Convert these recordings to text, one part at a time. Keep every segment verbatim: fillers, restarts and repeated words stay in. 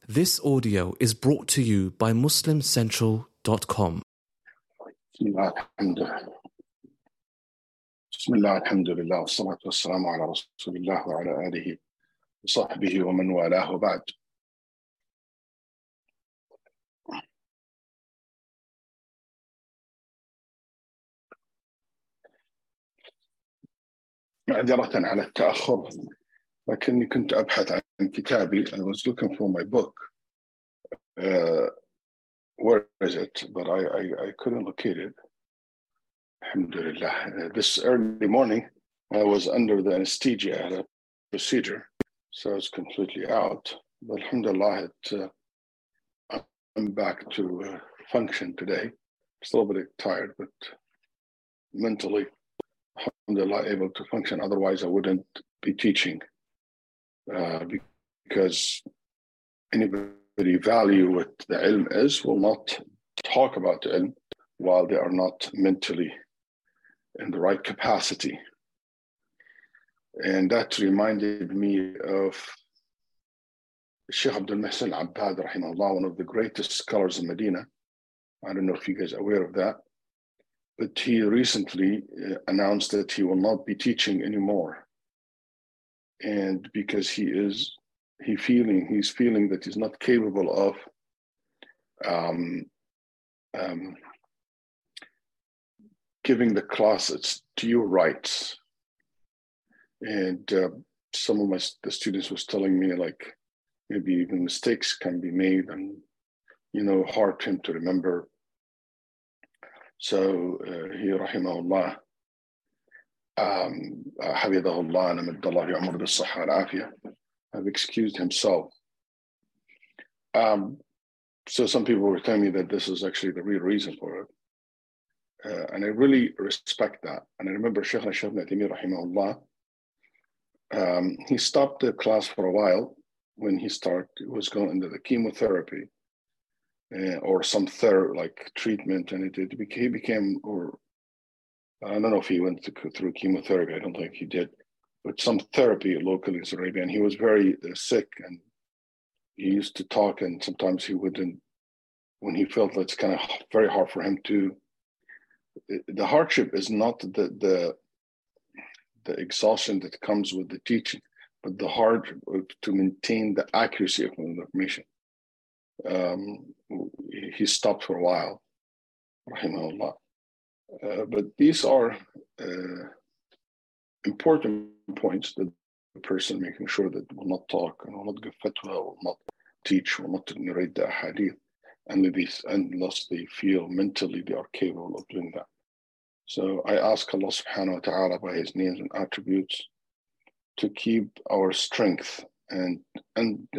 This audio is brought to you by Muslim Central dot com. Bismillah, alhamdulillah. Bismillah, alhamdulillah, wassalatu wassalamu ala rasulillah wa ala alihi wa sahbihi wa man walah wa ba'd. معذرة على التأخر، لكني كنت أبحث عن كتابي. I was looking for my book. Uh, where is it? But I, I, I couldn't locate it. Alhamdulillah. Uh, this early morning, I was under the anesthesia at a procedure, so it's completely out. But alhamdulillah, it, uh, I'm back to uh, function today. Still a bit tired, but mentally, alhamdulillah, able to function. Otherwise, I wouldn't be teaching uh, because anybody value what the ilm is will not talk about the ilm while they are not mentally in the right capacity. And that reminded me of Sheikh Abdul Muhsin Abbad, rahimahullah, one of the greatest scholars in Medina. I don't know if you guys are aware of that, but he recently announced that he will not be teaching anymore. And because he is, he feeling, he's feeling that he's not capable of um, um, giving the class its due rights. And uh, some of my the students was telling me, like, maybe even mistakes can be made and, you know, hard for him to remember. So uh, he, rahimahullah, um, hafidhahullah, and amadallah yu'amur bis-sahha wal-afiyah, have excused himself. Um, so some people were telling me that this is actually the real reason for it. Uh, and I really respect that. And I remember Shaykh al-Shaykh Ibn Taymiyyah, rahimahullah, um, he stopped the class for a while when he started, was going into the chemotherapy uh, or some ther like treatment, and it, it became, he became, or I don't know if he went to, through chemotherapy, I don't think he did, but some therapy locally in Saudi Arabia, and he was very uh, sick, and he used to talk, and sometimes he wouldn't, when he felt that it's kind of very hard for him to, the hardship is not the, the, the exhaustion that comes with the teaching, but the hard to maintain the accuracy of the information. Um, he stopped for a while, rahimahullah. Uh, but these are uh, important points that the person making sure that will not talk and will not give fatwa, will not teach, will not narrate the hadith, unless, unless they feel mentally they are capable of doing that. So I ask Allah subhanahu wa ta'ala by his names and attributes to keep our strength and and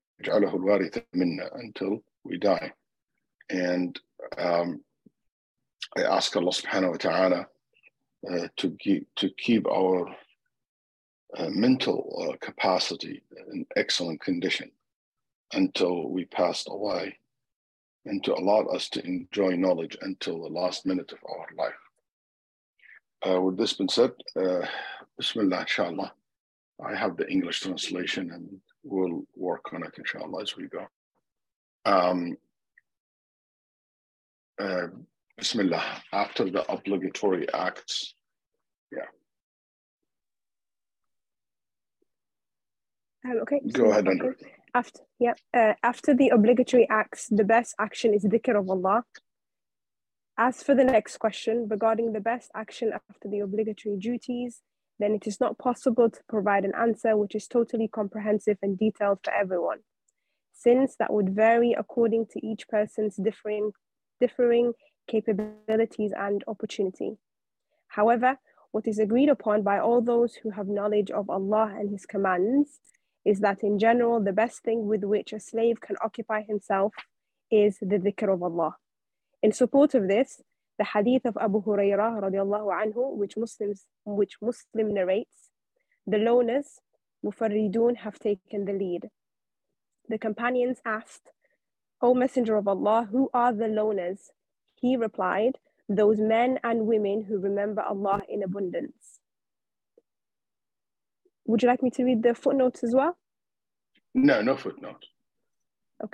until we die. And um, I ask Allah subhanahu wa ta'ala uh, to, keep, to keep our uh, mental uh, capacity in excellent condition until we passed away, and to allow us to enjoy knowledge until the last minute of our life. Uh, with this being said, uh, Bismillah, inshallah. I have the English translation and we'll work on it, inshallah, as we go. Um, uh, Bismillah, after the obligatory acts, yeah. Um, okay. Go so ahead, Andrew. After, yeah, uh, after the obligatory acts, the best action is dhikr of Allah. As for the next question, regarding the best action after the obligatory duties, then it is not possible to provide an answer which is totally comprehensive and detailed for everyone, since that would vary according to each person's differing, differing capabilities and opportunity. However, what is agreed upon by all those who have knowledge of Allah and His commands is that in general, the best thing with which a slave can occupy himself is the dhikr of Allah. In support of this, the hadith of Abu Hurairah radiallahu anhu, which Muslims, which Muslim narrates, the loners, mufarridun, have taken the lead. The companions asked, O Messenger of Allah, who are the loners? He replied, those men and women who remember Allah in abundance. Would you like me to read the footnotes as well? No, no footnotes.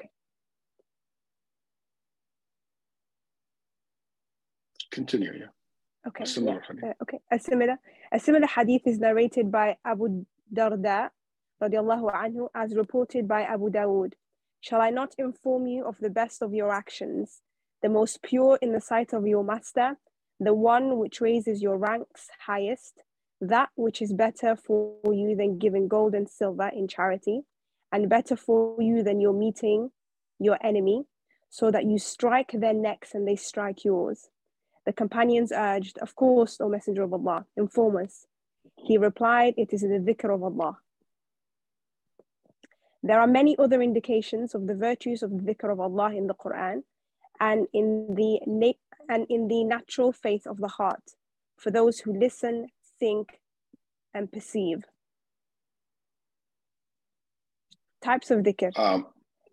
continue, yeah. Okay. A similar yeah. hadith. Uh, okay. A similar, a similar hadith is narrated by Abu Darda, radiallahu anhu, as reported by Abu Dawood. Shall I not inform you of the best of your actions, the most pure in the sight of your master, the one which raises your ranks highest, that which is better for you than giving gold and silver in charity, and better for you than your meeting your enemy, so that you strike their necks and they strike yours. The companions urged, of course, O Messenger of Allah, inform us. He replied, it is the dhikr of Allah. There are many other indications of the virtues of the dhikr of Allah in the Quran and in the, and in the natural faith of the heart for those who listen, think, and perceive. Types of dhikr. Um,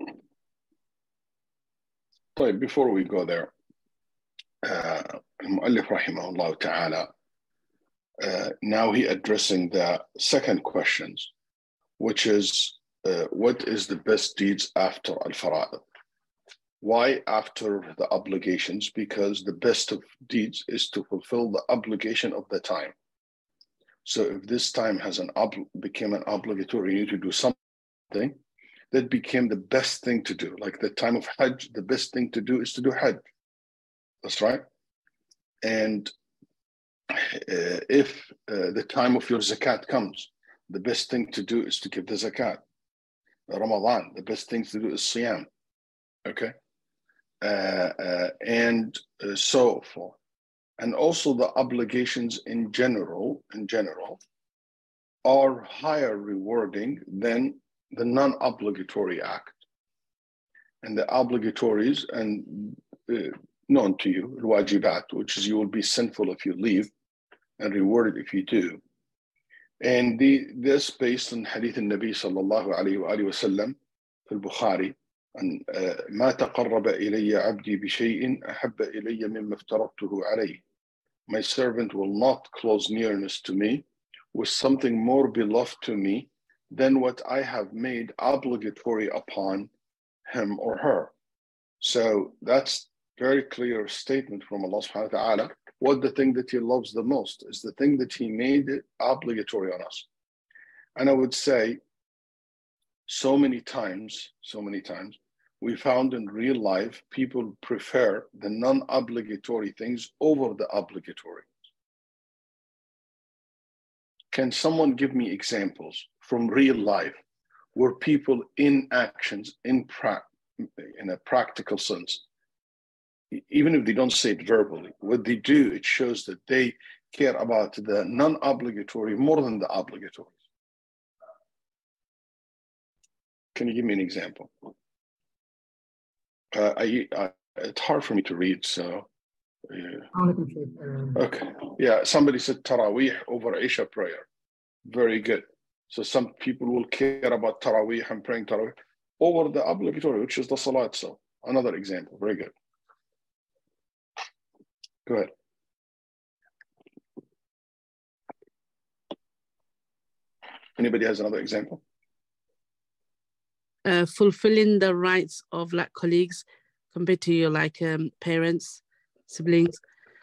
before we go there, Uh, Al-Mu'allif rahimahullah ta'ala, uh, now he addressing the second questions, which is, uh, what is the best deeds after al-fara'id? Why after the obligations? Because the best of deeds is to fulfill the obligation of the time. So if this time has an ob became an obligatory, you need to do something, that became the best thing to do. Like the time of Hajj, the best thing to do is to do Hajj. That's right. And uh, if uh, the time of your zakat comes, the best thing to do is to give the zakat. Ramadan, the best thing to do is siyam. Okay. Uh, uh, and uh, so forth. And also the obligations in general, in general, are higher rewarding than the non-obligatory act. And the obligatories and uh, known to you, al-wajibat, which is you will be sinful if you leave and rewarded if you do. And the, this based on hadith al-Nabi sallallahu alayhi wa alayhi wa sallam في البخاري أن ما تقرب إلي عبدي بشيء أحب إلي مما افترضته عليه. My servant will not close nearness to me with something more beloved to me than what I have made obligatory upon him or her. So that's very clear statement from Allah subhanahu wa ta'ala. What the thing that he loves the most is the thing that he made it obligatory on us. And I would say so many times, so many times, we found in real life, people prefer the non-obligatory things over the obligatory. Can someone give me examples from real life where people in actions, in, pra in a practical sense, even if they don't say it verbally, what they do, it shows that they care about the non-obligatory more than the obligatory. Can you give me an example? Uh, I, I, it's hard for me to read, so. Yeah. Okay, yeah, somebody said Taraweeh over Isha prayer. Very good. So some people will care about Taraweeh and praying Taraweeh over the obligatory, which is the Salah itself. Another example, very good. Go ahead. Anybody has another example? Uh, fulfilling the rights of like colleagues compared to your like um, parents, siblings.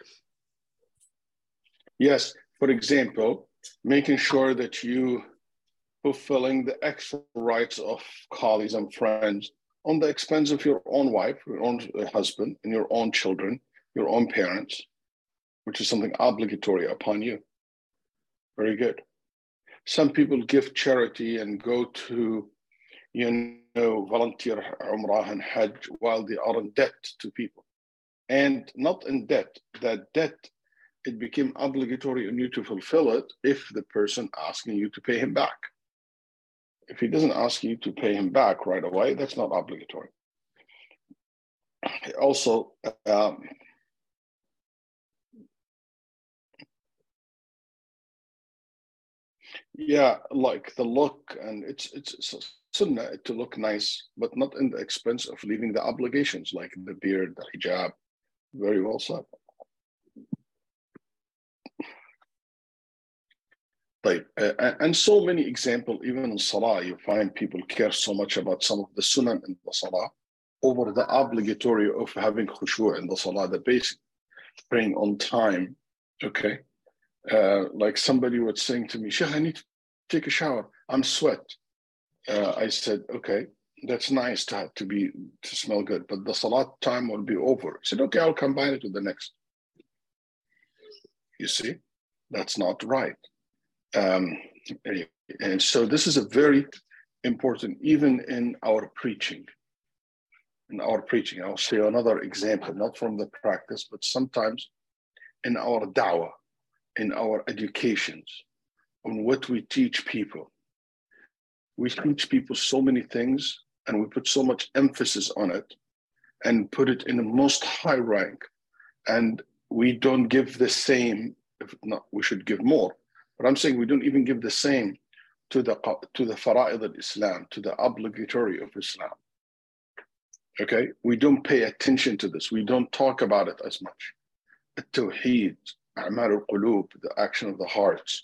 Yes, for example, making sure that you fulfilling the extra rights of colleagues and friends on the expense of your own wife, your own husband, and your own children, your own parents, which is something obligatory upon you. Very good. Some people give charity and go to, you know, volunteer Umrah and Hajj while they are in debt to people. And not in debt, that debt, it became obligatory on you to fulfill it if the person asking you to pay him back. If he doesn't ask you to pay him back right away, that's not obligatory. Also, um, yeah, like the look, and it's it's, it's sunnah to look nice, but not in the expense of leaving the obligations like the beard, the hijab. Very well said. Right. Uh, and so many examples, even in Salah, you find people care so much about some of the sunnah in the Salah over the obligatory of having khushu' in the Salah, the basic. praying on time, okay? Uh, like somebody was saying to me, Sheikh, I need to take a shower. I'm sweat. Uh, I said, okay, that's nice to have to be to smell good, but the salat time will be over. I said, okay, I'll combine it with the next. You see, that's not right. Um, and so this is a very important, even in our preaching. In our preaching, I'll show you another example, not from the practice, but sometimes in our da'wah, in our educations, on what we teach people. We teach people so many things and we put so much emphasis on it and put it in the most high rank. And we don't give the same, if not, we should give more. But I'm saying we don't even give the same to the, to the fara'id al-Islam, to the obligatory of Islam. Okay, we don't pay attention to this. We don't talk about it as much. At-Tawheed, A'mal al-Qulub, the action of the hearts,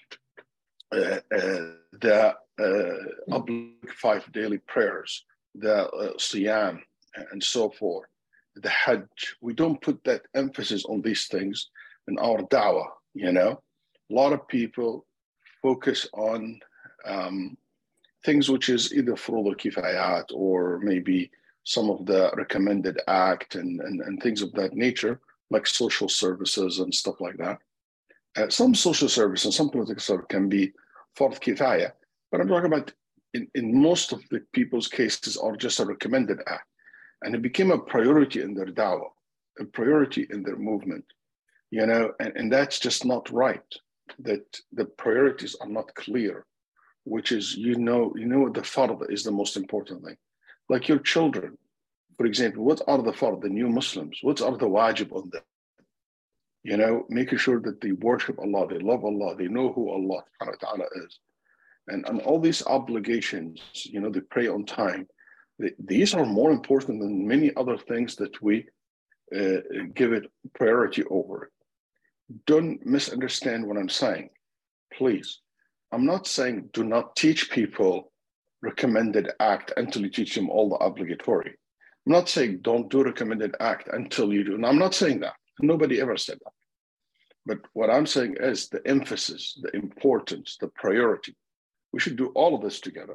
uh, uh, the uh, obligatory five daily prayers, the uh, Siyam, and so forth, the Hajj. We don't put that emphasis on these things in our da'wah, you know. A lot of people focus on um, things which is either furud al-kifayat or maybe some of the recommended act and, and, and things of that nature, like social services and stuff like that. Uh, some social service and some political service can be fard kifaya, but I'm talking about in, in most of the people's cases are just a recommended act. And it became a priority in their da'wah, a priority in their movement, you know, and, and that's just not right, that the priorities are not clear, which is, you know, you know what the fard is the most important thing. Like your children, for example, what are the fard, the new Muslims, what are the wajib on them? You know, making sure that they worship Allah, they love Allah, they know who Allah subhanahu wa ta'ala is. And, and all these obligations, you know, they pray on time. They, these are more important than many other things that we uh, give it priority over. Don't misunderstand what I'm saying, please. I'm not saying do not teach people recommended act until you teach them all the obligatory. I'm not saying don't do recommended act until you do. And I'm not saying that. Nobody ever said that. But what I'm saying is the emphasis, the importance, the priority. We should do all of this together.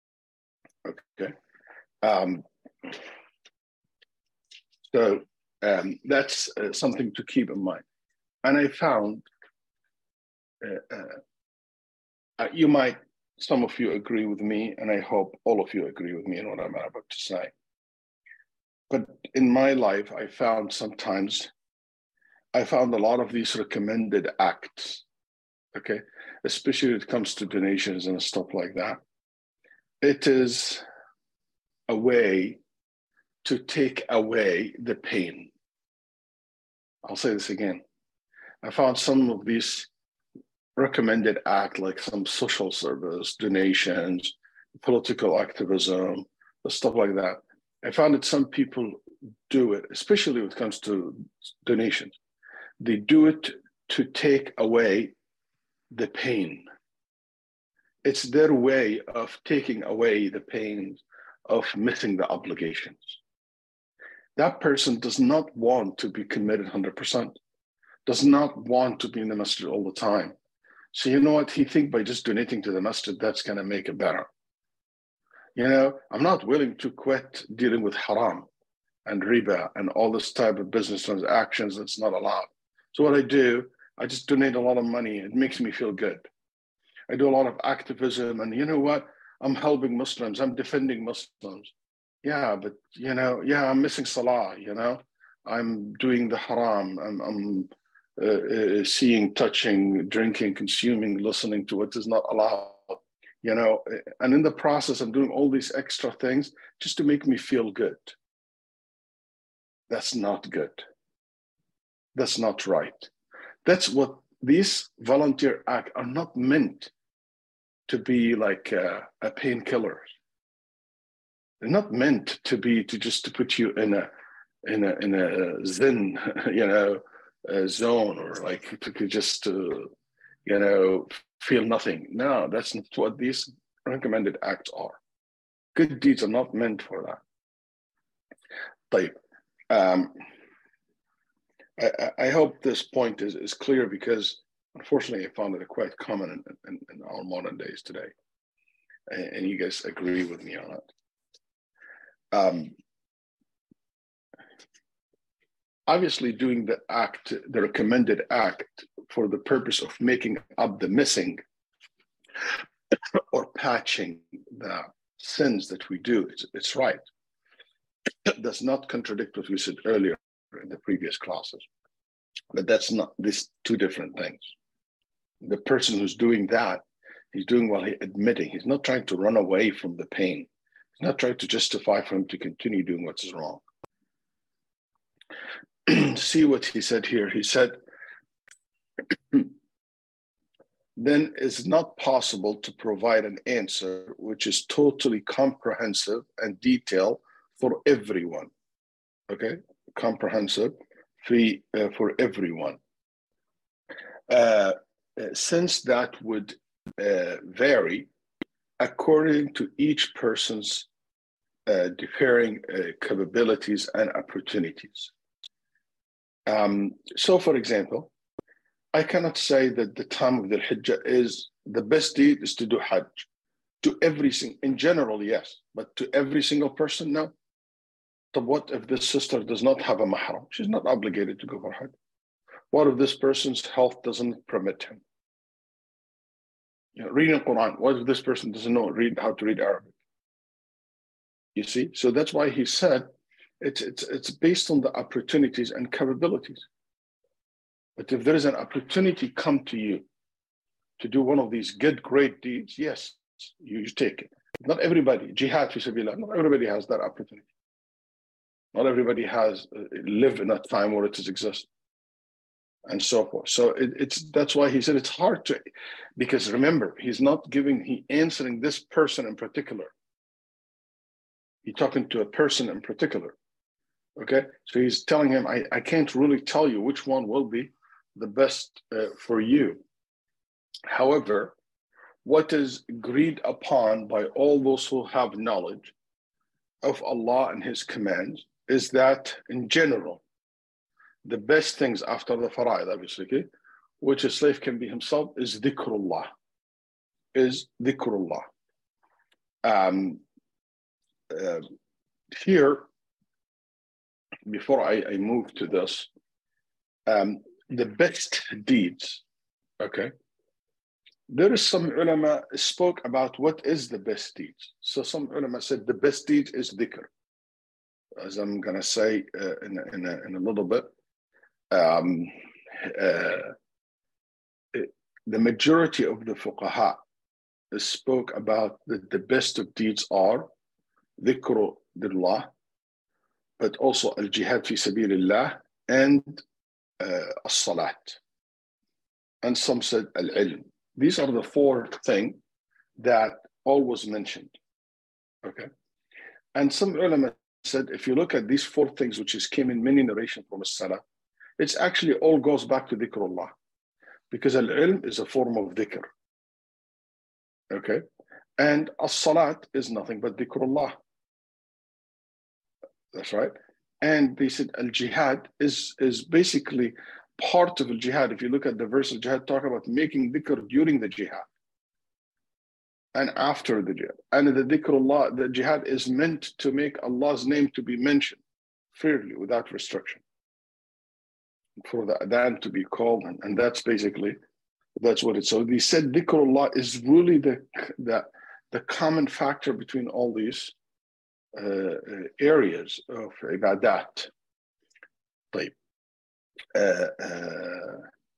Okay. Um, so um, that's uh, something to keep in mind. And I found, uh, uh, you might, some of you agree with me, and I hope all of you agree with me in what I'm about to say. But in my life, I found sometimes, I found a lot of these recommended acts, okay? Especially when it comes to donations and stuff like that. It is a way to take away the pain. I'll say this again. I found some of these recommended act, like some social service, donations, political activism, stuff like that. I found that some people do it, especially when it comes to donations. They do it to take away the pain. It's their way of taking away the pain of missing the obligations. That person does not want to be committed one hundred percent, does not want to be in the masjid all the time. So you know what? He thinks by just donating to the masjid, that's going to make it better. You know, I'm not willing to quit dealing with haram and riba and all this type of business transactions that's not allowed. So what I do, I just donate a lot of money. It makes me feel good. I do a lot of activism, and you know what? I'm helping Muslims. I'm defending Muslims. Yeah, but you know, yeah, I'm missing salah. You know, I'm doing the haram. I'm, I'm uh, uh, seeing, touching, drinking, consuming, listening to what is not allowed. You know, and in the process, I'm doing all these extra things just to make me feel good. That's not good. That's not right. That's what these volunteer acts are not meant to be like a, a painkiller. They're not meant to be to just to put you in a in a in a zen, you know, a zone, or like to just uh, you know, feel nothing. No, that's not what these recommended acts are. Good deeds are not meant for that. Type. Um, I, I hope this point is, is clear, because unfortunately I found it quite common in, in, in our modern days today. And, and you guys agree with me on it. Um, obviously doing the act, the recommended act for the purpose of making up the missing or patching the sins that we do, it's, it's right. It does not contradict what we said earlier in the previous classes. But that's not, these two different things. The person who's doing that, he's doing while he's admitting. He's not trying to run away from the pain. He's not trying to justify for him to continue doing what's wrong. See what he said here. He said, then it's not possible to provide an answer which is totally comprehensive and detailed for everyone. Okay, comprehensive free, uh, for everyone. Uh, since that would uh, vary according to each person's uh, differing uh, capabilities and opportunities. Um, so, for example, I cannot say that the time of the Hijjah is the best deed is to do Hajj. To every single, in general, yes, but to every single person, no. So what if this sister does not have a mahram? She's not obligated to go for Hajj. What if this person's health doesn't permit him? You know, reading Quran, what if this person doesn't know read how to read Arabic? You see, so that's why he said it's it's it's based on the opportunities and capabilities. But if there is an opportunity come to you to do one of these good, great deeds, yes, you take it. Not everybody, jihad fi sabilillah, not everybody has that opportunity. Not everybody has uh, live in a time where it does exist, and so forth. So it, it's that's why he said it's hard to, because remember, he's not giving, he answering this person in particular. He's talking to a person in particular. Okay, so he's telling him, I, I can't really tell you which one will be the best uh, for you. However, what is agreed upon by all those who have knowledge of Allah and His commands is that in general, the best things after the fara'id, obviously, okay, which a slave can be himself, is dhikrullah, is dhikrullah. Um, uh, here, before I, I move to this, um, the best deeds, okay, there is some ulama spoke about what is the best deeds. So some ulama said the best deed is dhikr, as I'm going to say uh, in, in, a, in a little bit. Um, uh, it, the majority of the fuqaha spoke about that the best of deeds are dhikru billah, but also al-jihad fi sabilillah and uh, as-salat. And some said al-ilm. These are the four things that always mentioned, okay? And some ulama said, if you look at these four things, which is came in many narrations from as-salah, it's actually all goes back to dhikrullah, because al-ilm is a form of dhikr, okay? And as-salat is nothing but dhikrullah. That's right. And they said al-jihad is, is basically part of al-jihad. If you look at the verse of jihad, talk about making dhikr during the jihad and after the jihad. And the dhikrullah, the jihad is meant to make Allah's name to be mentioned freely without restriction, for the adhan to be called. And, and that's basically, that's what it's. So they said dhikrullah is really the, the, the common factor between all these uh, areas of ibadat. طيب. Uh, uh,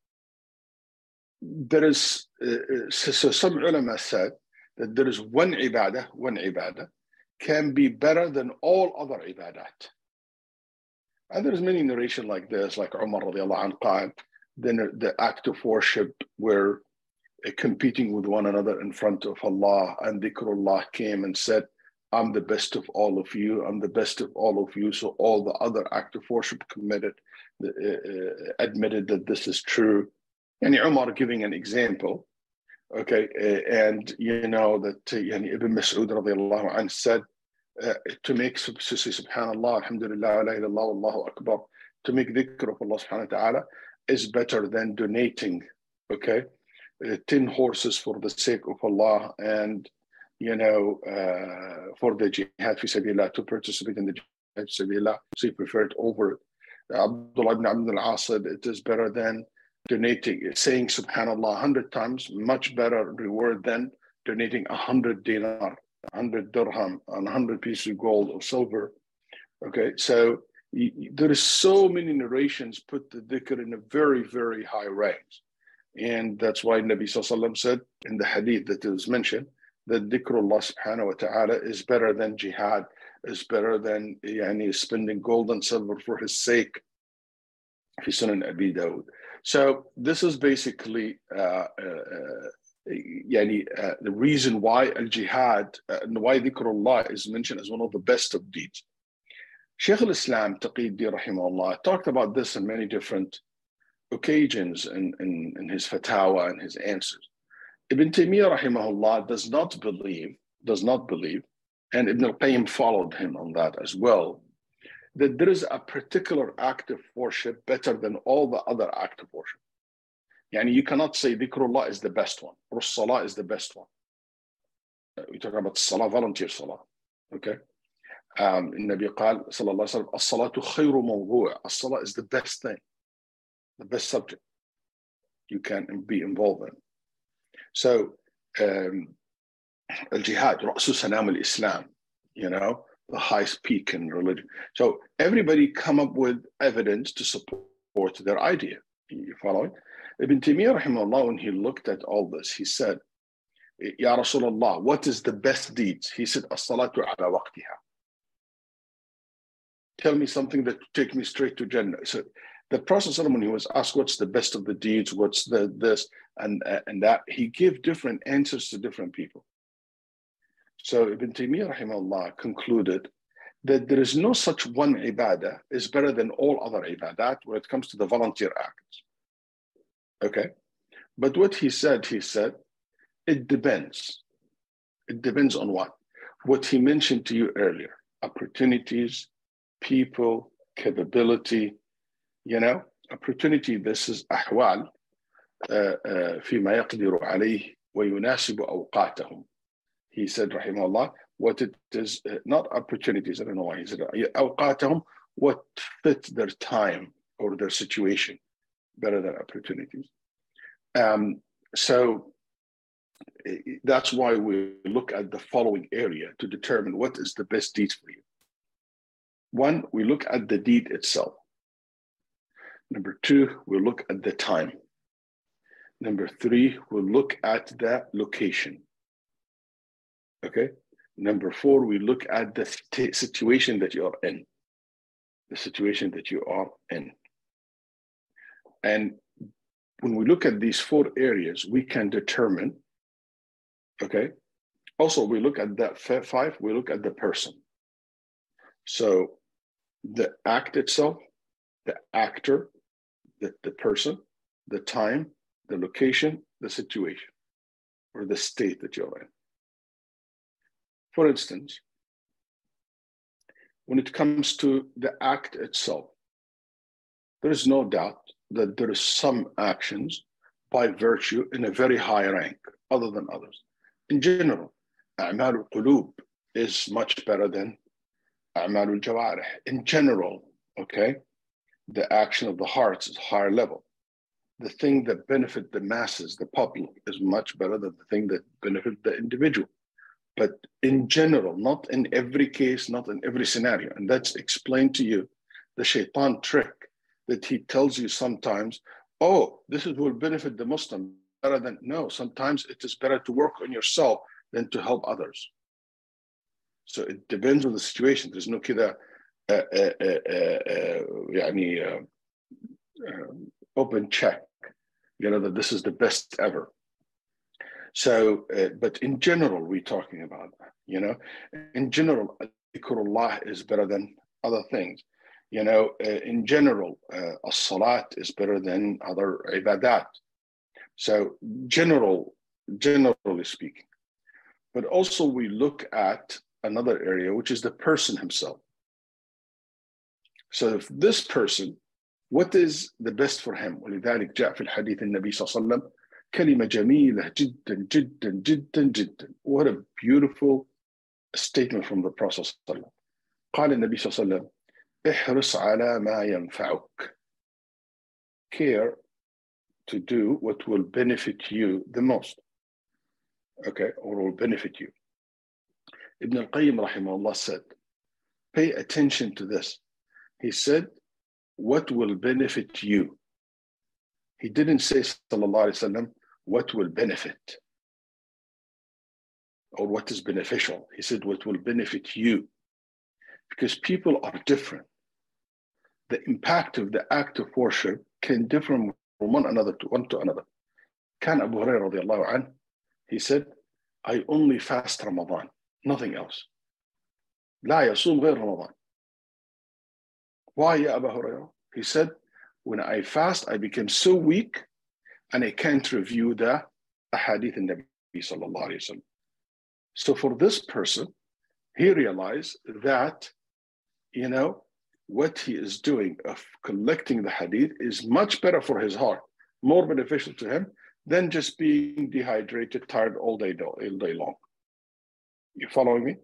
there is, uh, so, so some ulama said that there is one ibadah, one ibadah can be better than all other ibadat. And there's many narration like this, like Umar radiallahu anhu, then the act of worship where uh, competing with one another in front of Allah, and dhikrullah came and said, I'm the best of all of you, I'm the best of all of you. So all the other act of worship committed, uh, uh, admitted that this is true. And Umar giving an example, okay, uh, and you know that uh, Ibn Mas'ud radiallahu anhu said, uh, to make, to say subhanallah, alhamdulillah, la ilaha illallah, Allahu akbar, to make dhikr of Allah subhanahu wa ta'ala is better than donating, okay, uh, ten horses for the sake of Allah and, you know, uh, for the jihad fi sabilillah, to participate in the jihad fi sabilillah. So he preferred over it. Abdullah ibn Abd al-As said it is better than donating, saying subhanallah a hundred times, much better reward than donating a hundred dinar, a hundred dirham, and a hundred pieces of gold or silver. Okay, so there is so many narrations put the dhikr in a very, very high range. And that's why Nabi Sallallahu Alaihi Wasallam said in the hadith that it was mentioned that dhikrullah subhanahu wa ta'ala is better than jihad, is better than yani, spending gold and silver for his sake. Fi Sunan Abi Dawud. So this is basically uh, uh, yani, uh, the reason why al-jihad uh, and why dhikrullah is mentioned as one of the best of deeds. Shaykh al-Islam Taqiyuddin rahimahullah talked about this in many different occasions in, in, in his fatwa and his answers. Ibn Taymiyyah rahimahullah does not believe, does not believe, and Ibn al-Qayyim followed him on that as well, that there is a particular act of worship better than all the other acts of worship. Yani you cannot say dhikrullah is the best one, or salah is the best one. We talk about salah, volunteer salah, okay? Um, Nabi qal, sallallahu alayhi wa sallam, as-salatu khayru mawdu'a. As-salah is the best thing, the best subject you can be involved in. So, um, al-jihad, ra'su sanam al-Islam, you know, the highest peak in religion. So everybody come up with evidence to support their idea. You following? Ibn Taymiyyah rahimahullah, when he looked at all this, he said, Ya Rasulullah, what is the best deeds? He said, as-salatu ala waqtiha. Tell me something that would take me straight to Jannah. So the Prophet when he was asked what's the best of the deeds, what's the this and, uh, and that, he gave different answers to different people. So Ibn Taymiyyah rahimahullah concluded that there is no such one ibadah is better than all other ibadat when it comes to the volunteer acts. Okay? But what he said, he said, it depends. It depends on what? What he mentioned to you earlier, opportunities, people, capability, you know, opportunity, this is أحوال فيما يقدر عليه ويناسب أوقاتهم. He said, rahimahullah, what it is, uh, not opportunities, I don't know why he said أوقاتهم, what fit their time or their situation better than opportunities. Um, so that's why we look at the following area to determine what is the best deed for you. One, we look at the deed itself. Number two, we look at the time. Number three, we look at the location. Okay. Number four, we look at the st- situation that you are in. The situation that you are in. And when we look at these four areas, we can determine, okay. Also, we look at that five, we look at the person. So the act itself, the actor, the, the person, the time, the location, the situation, or the state that you're in. For instance, when it comes to the act itself, there is no doubt that there is some actions by virtue in a very high rank other than others. In general, أعمال القلوب is much better than أعمال الجوارح. In general, okay, the action of the hearts is higher level. The thing that benefit the masses, the public, is much better than the thing that benefit the individual. But in general, not in every case, not in every scenario. And that's explained to you, the shaitan trick that he tells you sometimes, oh, this is will benefit the Muslim better than, no, sometimes it is better to work on yourself than to help others. So it depends on the situation. There's no kida, uh, uh, uh, uh, yani, uh, uh, open check, you know, that this is the best ever. So, uh, but in general, we're talking about, you know, in general, dhikrullah is better than other things. You know, uh, in general, uh, as-salat is better than other ibadat. So, general, generally speaking. But also we look at another area, which is the person himself. So if this person what is the best for him. ولذلك جاء في الحديث النبي صلى الله عليه وسلم كلمة جميلة جدا جدا جدا جدا. What a beautiful statement from the Prophet صلى الله عليه وسلم. قال النبي صلى الله عليه وسلم احرص على ما ينفعك. Care to do what will benefit you the most. Okay, or will benefit you. Ibn al-Qayyim rahimahullah said, pay attention to this. He said, what will benefit you? He didn't say, sallallahu alayhi wasallam, what will benefit or what is beneficial. He said, what will benefit you? Because people are different. The impact of the act of worship can differ from one another to one to another. Can Abu Hurairah radiallahu anhu, he said, I only fast Ramadan, nothing else. لا يصوم غير رمضان. Why, ya Abu Hurairah? He said, when I fast, I become so weak and I can't review the ahadith in Nabi sallallahu alayhi wa sallam. So for this person, he realized that, you know, what he is doing of collecting the hadith is much better for his heart, more beneficial to him than just being dehydrated, tired all day, all day long. You following me?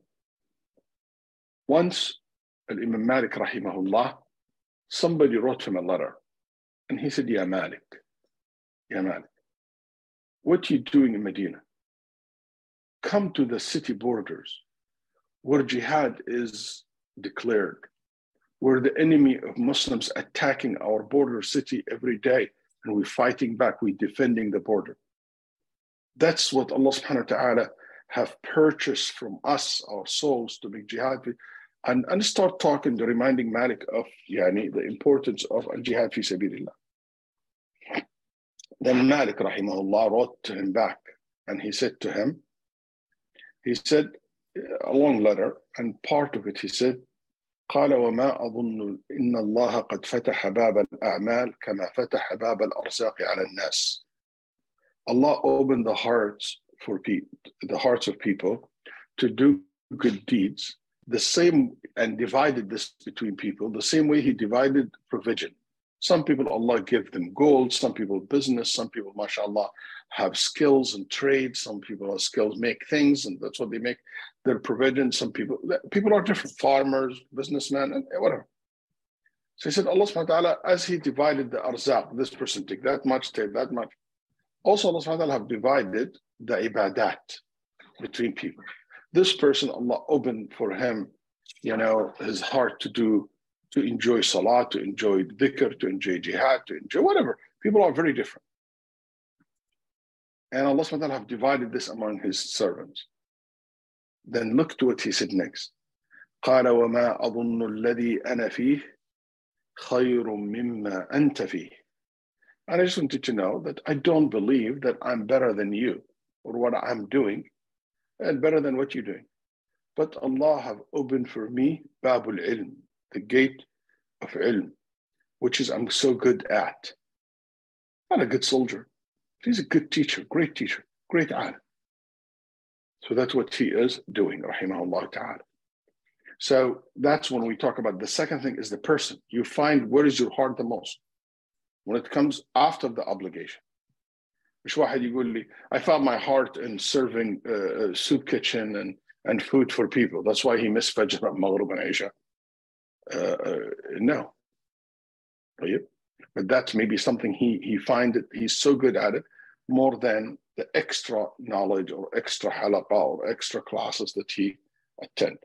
Once, Imam Malik rahimahullah, somebody wrote him a letter and he said, Ya Malik, Ya Malik, what are you doing in Medina? Come to the city borders where jihad is declared, where the enemy of Muslims attacking our border city every day, and we're fighting back, we're defending the border. That's what Allah subhanahu wa ta'ala have purchased from us, our souls, to make jihad. And, and start talking, reminding Malik of yani, the importance of al-jihad fi sabilillah. Then Malik rahimahullah wrote to him back, and he said to him, he said a long letter, and part of it he said, قال وما أظن إن الله قد فتح باب الأعمال كما فتح باب الأرزاق على الناس. Allah opened the hearts for people, the hearts of people to do good deeds, the same, and divided this between people the same way He divided provision. Some people Allah give them gold, some people business, some people, mashallah, have skills and trade, some people have skills, make things, and that's what they make their provision. Some people, people are different, farmers, businessmen, and whatever. So he said, Allah subhanahu wa ta'ala, as He divided the arzaq, this person take that much, take that much. Also, Allah subhanahu wa ta'ala have divided the ibadat between people. This person, Allah opened for him, you know, his heart to do, to enjoy salah, to enjoy dhikr, to enjoy jihad, to enjoy whatever. People are very different. And Allah subhanahu wa ta'ala have divided this among His servants. Then look to what He said next. قال وما أظن الذي أنا فيه خير مما أنت فيه. And I just wanted to know that I don't believe that I'm better than you or what I'm doing and better than what you're doing. But Allah have opened for me Babul Ilm, the gate of ilm, which is I'm so good at. Not a good soldier. He's a good teacher, great teacher, great alim. So that's what he is doing, rahimahullah ta'ala. So that's when we talk about the second thing is the person. You find where is your heart the most when it comes after the obligation. I found my heart in serving uh, soup kitchen and, and food for people. That's why he missed Fajr, Maghrib, and Isha. Uh, uh, no. But that's maybe something he he find it, he's so good at it, more than the extra knowledge or extra halaqah or extra classes that he attend.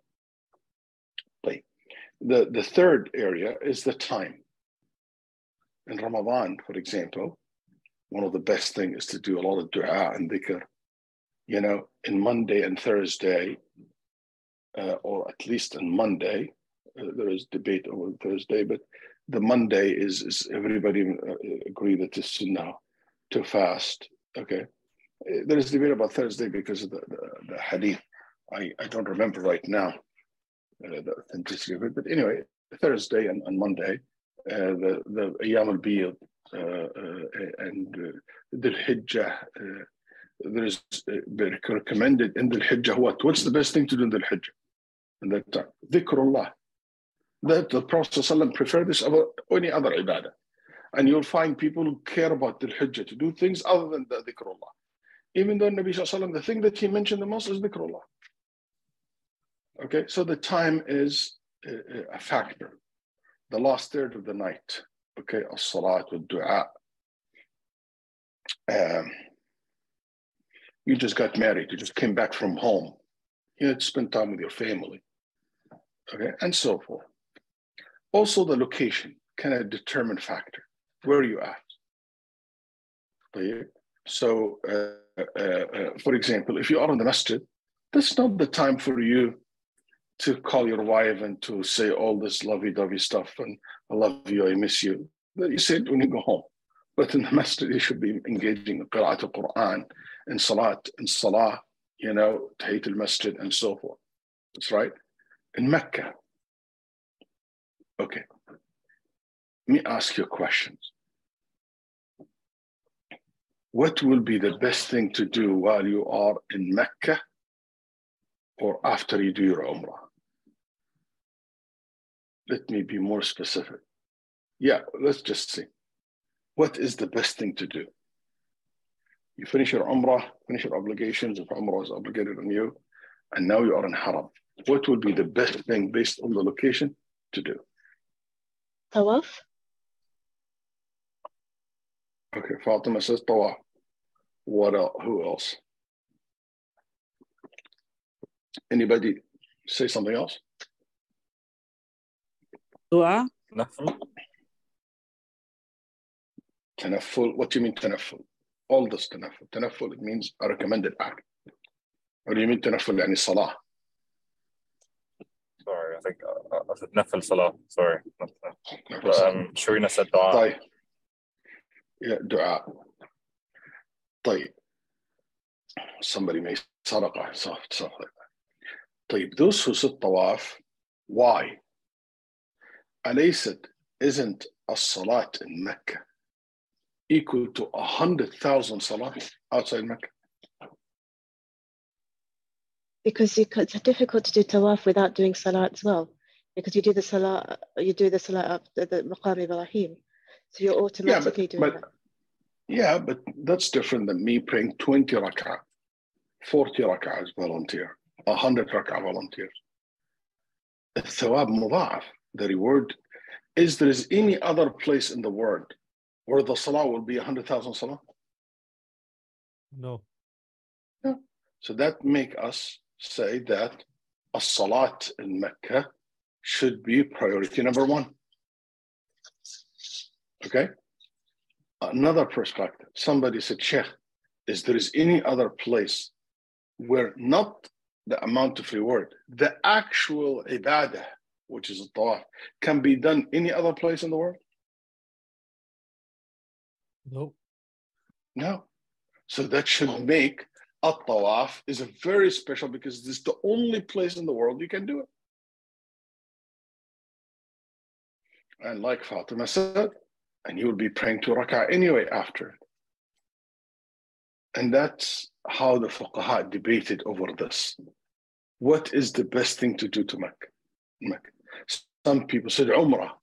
The, the third area is the time. In Ramadan, for example, one of the best things is to do a lot of dua and dhikr. You know, in Monday and Thursday, uh, or at least on Monday, uh, there is debate over Thursday, but the Monday is, is everybody uh, agree that it's sunnah to fast. Okay. There is debate about Thursday because of the, the, the hadith. I, I don't remember right now uh, the authenticity of it, but anyway, Thursday and, and Monday, uh, the, the Ayyam al-Biyad uh, uh, and uh, the Hijjah, uh, there is uh, recommended in the Hijjah what? What's the best thing to do in the Hijjah? In that time, dhikrullah. That the Prophet ﷺ preferred this over any other ibadah. And you'll find people who care about the hujjah to do things other than the dhikrullah. Even though Nabi Sallallahu Alaihi Wasallam, the thing that he mentioned the most is dhikrullah. Okay, so the time is a, a factor. The last third of the night. Okay, as-salat with dua. Um, you just got married. You just came back from home. You had to spend time with your family. Okay, and so forth. Also, the location can a determine factor. Where are you at? So, uh, uh, uh, for example, if you are in the masjid, that's not the time for you to call your wife and to say all this lovey-dovey stuff and I love you, I miss you. You say it when you go home. But in the masjid, you should be engaging in qira'at al-Quran, in salat, in salah, you know, tahiyat al-masjid, and so forth. That's right. In Mecca. Okay. Let me ask you questions. What will be the best thing to do while you are in Mecca or after you do your Umrah? Let me be more specific. Yeah, let's just see. What is the best thing to do? You finish your Umrah, finish your obligations, if Umrah is obligated on you, and now you are in Haram. What would be the best thing based on the location to do? Tawaf. Okay, Fatima says Tawaf. What else? Who else? Anybody say something else? Dua. Nafl. Tanafful. What do you mean tanafful? All this tanafful. Tanafful, it means a recommended act. What do you mean tanafful? Yani salah. Sorry, I think uh, I said nafl salah. Sorry. But, um, Sharina said dua. طيب. Yeah, dua. طيب. Somebody may sadaqah, soft, soft like that. طيب, those who said tawaf, why? أليست, isn't a salat in Mecca equal to a hundred thousand salat outside Mecca? Because you, it's difficult to do tawaf without doing salat as well. Because you do the salat, you do the salat up the, the Maqam Ibrahim, so you're automatically yeah, but, doing but, that. Yeah, but that's different than me praying twenty rak'ah, forty rak'ah as volunteer, one hundred rak'ah volunteers. The thawab mudha'af, the reward, is there is any other place in the world where the salah will be one hundred thousand salah? No. No. So that make us say that a salat in Mecca should be priority number one. Okay? Another perspective, somebody said, Sheikh, is there is any other place where not the amount of reward, the actual ibadah, which is a tawaf, can be done any other place in the world? No. No. So that should make a tawaf is a very special because this is the only place in the world you can do it. And like Fatima said, and you will be praying two rak'ah anyway after it. And that's how the fuqaha debated over this. What is the best thing to do to Mecca? Mecca. Some people said Umrah.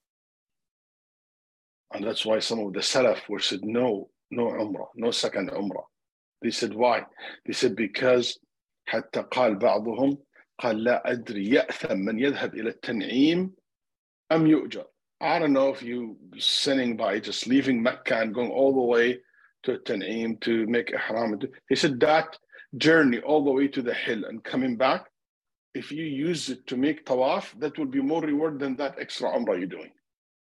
And that's why some of the Salaf were said, no, no Umrah, no second Umrah. They said, why? They said, because حتى قال بعضهم قال لا أدري يأثم من يذهب إلى التنعيم أم يؤجر. I don't know if you sinning by just leaving Mecca and going all the way to Tan'im to make ihram. He said that journey all the way to the hill and coming back, if you use it to make tawaf, that will be more reward than that extra umrah you're doing.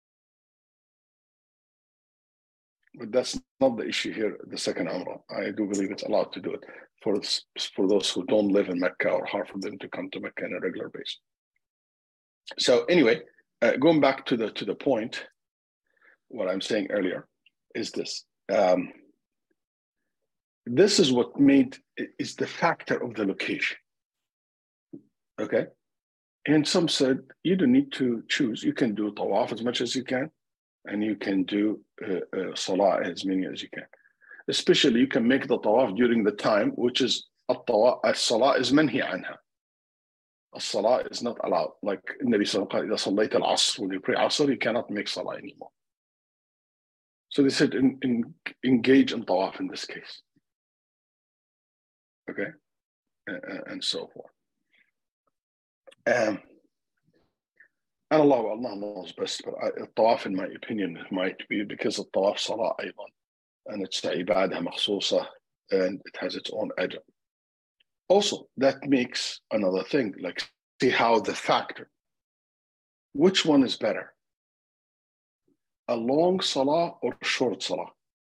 But that's not the issue here, the second umrah. I do believe it's allowed to do it for, for those who don't live in Mecca or hard for them to come to Mecca on a regular basis. So anyway, Uh, going back to the to the point, what I'm saying earlier is this. Um, this is what made is the factor of the location. Okay, and some said you don't need to choose. You can do tawaf as much as you can, and you can do uh, uh, salah as many as you can. Especially, you can make the tawaf during the time which is at-tawaf. As-salah is manhi anha. As-salah is not allowed. Like Nabi sallallahu alayhi wa sallam, when you pray Asr, you cannot make salah anymore. So they said in, in, engage in tawaf in this case. Okay, uh, and so forth. Um, and Allah, Allah knows best, but I, tawaf, in my opinion, might be because of tawaf salah aydan, and it's ibadah makhsusa, and it has its own ajr. Also, that makes another thing, like see how the factor, which one is better? A long salah or short salah?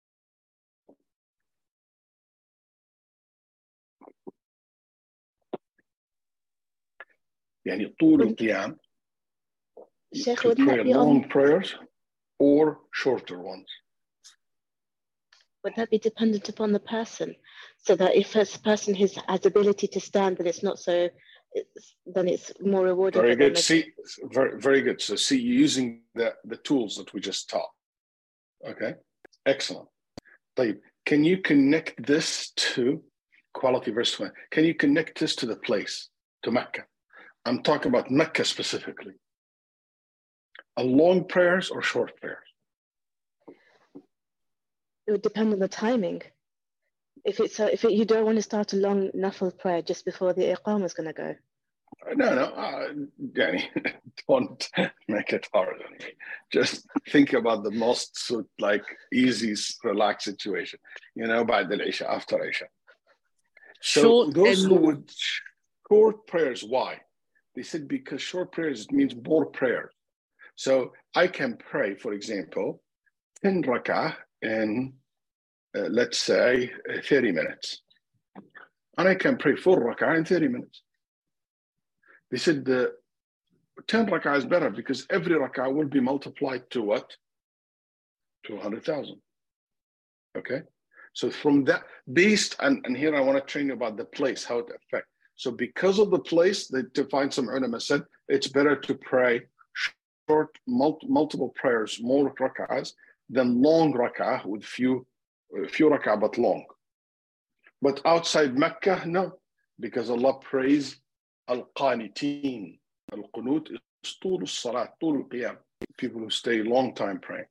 يعني طول القيام to pray long prayers or shorter ones? Would that be dependent upon the person? So that if a person has, has ability to stand, then it's not so, it's, then it's more rewarding. Very good. See, very, very good. So see, you're using the, the tools that we just taught. Okay, excellent. طيب, can you connect this to quality verse one? Can you connect this to the place, to Mecca? I'm talking about Mecca specifically. A long prayers or short prayers? It would depend on the timing. If it's a, if it, you don't want to start a long nafil prayer just before the iqamah is going to go. No, no, uh, Danny, don't make it hard on me. Just think about the most so, like easy, relaxed situation. You know, by the Isha, after Isha. So Short those who and would short prayers, why? They said because short prayers, it means more prayers. So I can pray, for example, ten rak'ah in, uh, let's say, uh, thirty minutes. And I can pray four rak'ah in thirty minutes. They said the ten rak'ah is better because every rak'ah will be multiplied to what? To one hundred thousand. Okay? So from that, based, and, and here I want to train you about the place, how it affects. So because of the place, they define some ulama said, it's better to pray short, multi, multiple prayers, more rak'ahs, than long rak'ah with few, few rak'ah but long. But outside Mecca, no, because Allah prays al-qaniteen. Al-qunut is طول الصلاة, طول القيام. People who stay a long time praying.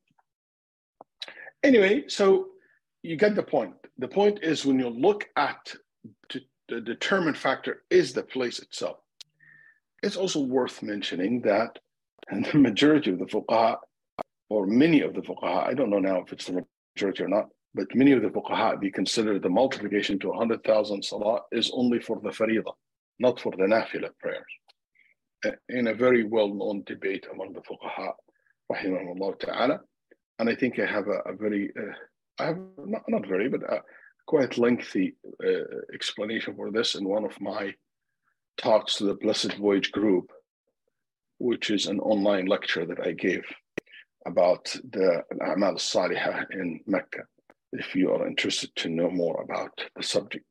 Anyway, so you get the point. The point is when you look at to, the determined factor is the place itself. It's also worth mentioning that and the majority of the fuqaha, or many of the fuqaha, I don't know now if it's the majority or not, but many of the fuqaha, they consider the multiplication to one hundred thousand salah is only for the faridah, not for the nafila prayers. In a very well-known debate among the fuqaha, rahimahullah ta'ala, and I think I have a, a very, uh, I have not, not very, but a quite lengthy uh, explanation for this in one of my talks to the Blessed Voyage group, which is an online lecture that I gave about the A'mal al-Salihah in Mecca, if you are interested to know more about the subject.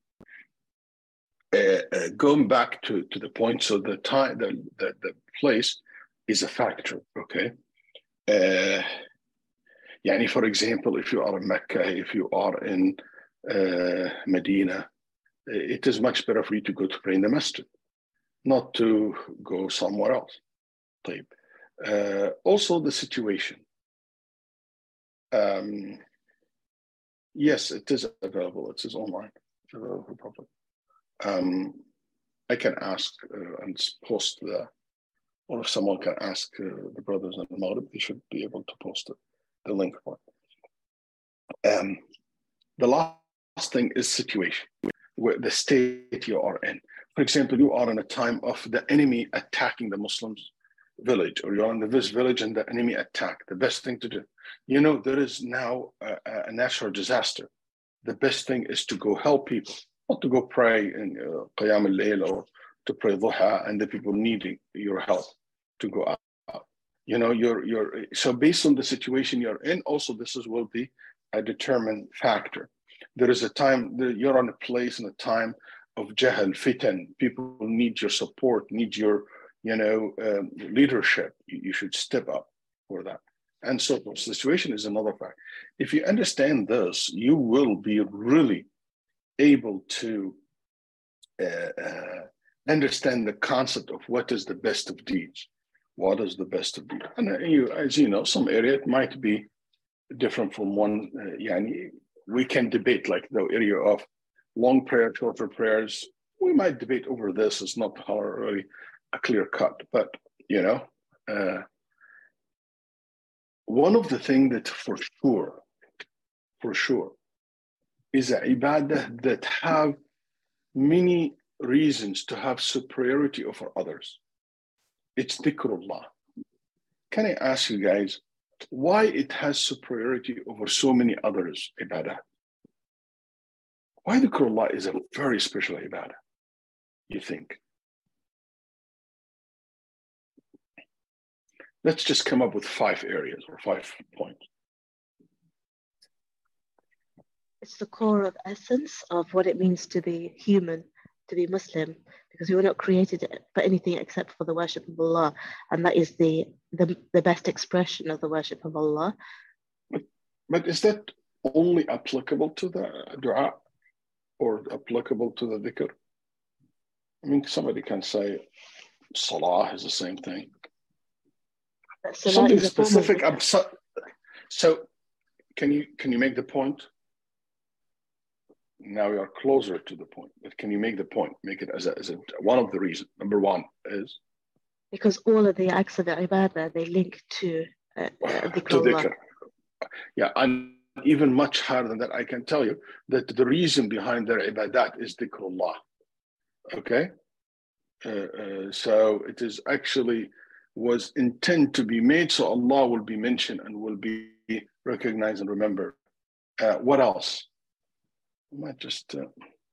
Uh, uh, going back to, to the point, so the time, the, the, the place is a factor, okay? Uh, yani for example, if you are in Mecca, if you are in uh, Medina, it is much better for you to go to pray in the masjid, not to go somewhere else. Uh, also the situation. Um, yes, it is available. It is online. It's available for public. Um, I can ask uh, and post the, or if someone can ask uh, the brothers in the Maghrib, they should be able to post it, the link for it. Um, the last thing is situation, where the state you are in. For example, you are in a time of the enemy attacking the Muslims village, or you're in this village and the enemy attack. The best thing to do, you know, there is now a, a natural disaster. The best thing is to go help people, not to go pray in uh, Qiyam al-Layl or to pray Dhuha, and the people needing your help to go out. You know, you're, you're, so based on the situation you're in, also this is, will be a determined factor. There is a time that you're on a place and a time of jahal, fitan. People need your support, need your, you know, um, leadership. You, you should step up for that. And so the situation is another fact. If you understand this, you will be really able to uh, uh, understand the concept of what is the best of deeds. What is the best of deeds? And uh, you, as you know, some area it might be different from one. Uh, yani, we can debate like the area of long prayer, shorter prayers. We might debate over this. It's not really a clear cut, but you know, uh, one of the things that for sure, for sure, is a ibadah that have many reasons to have superiority over others. It's dhikrullah. Can I ask you guys why it has superiority over so many others ibadah? Why dhikrullah is a very special ibadah, you think? Let's just come up with five areas or five points. It's the core of essence of what it means to be human, to be Muslim, because we were not created for anything except for the worship of Allah, and that is the the, the best expression of the worship of Allah. But, but is that only applicable to the dua or applicable to the dhikr? I mean, somebody can say salah is the same thing. Salah Something is a form of specific. dhikr. So can you can you make the point? Now we are closer to the point, but can you make the point? Make it as a, as a one of the reasons. Number one is because all of the acts of the ibadah, they link to uh, uh, dhikr to Allah. dhikr. Yeah, and even much higher than that, I can tell you that the reason behind their ibadat is dhikrullah. Okay, uh, uh, so it is actually was intended to be made so Allah will be mentioned and will be recognized and remembered. Uh, what else? I might just uh,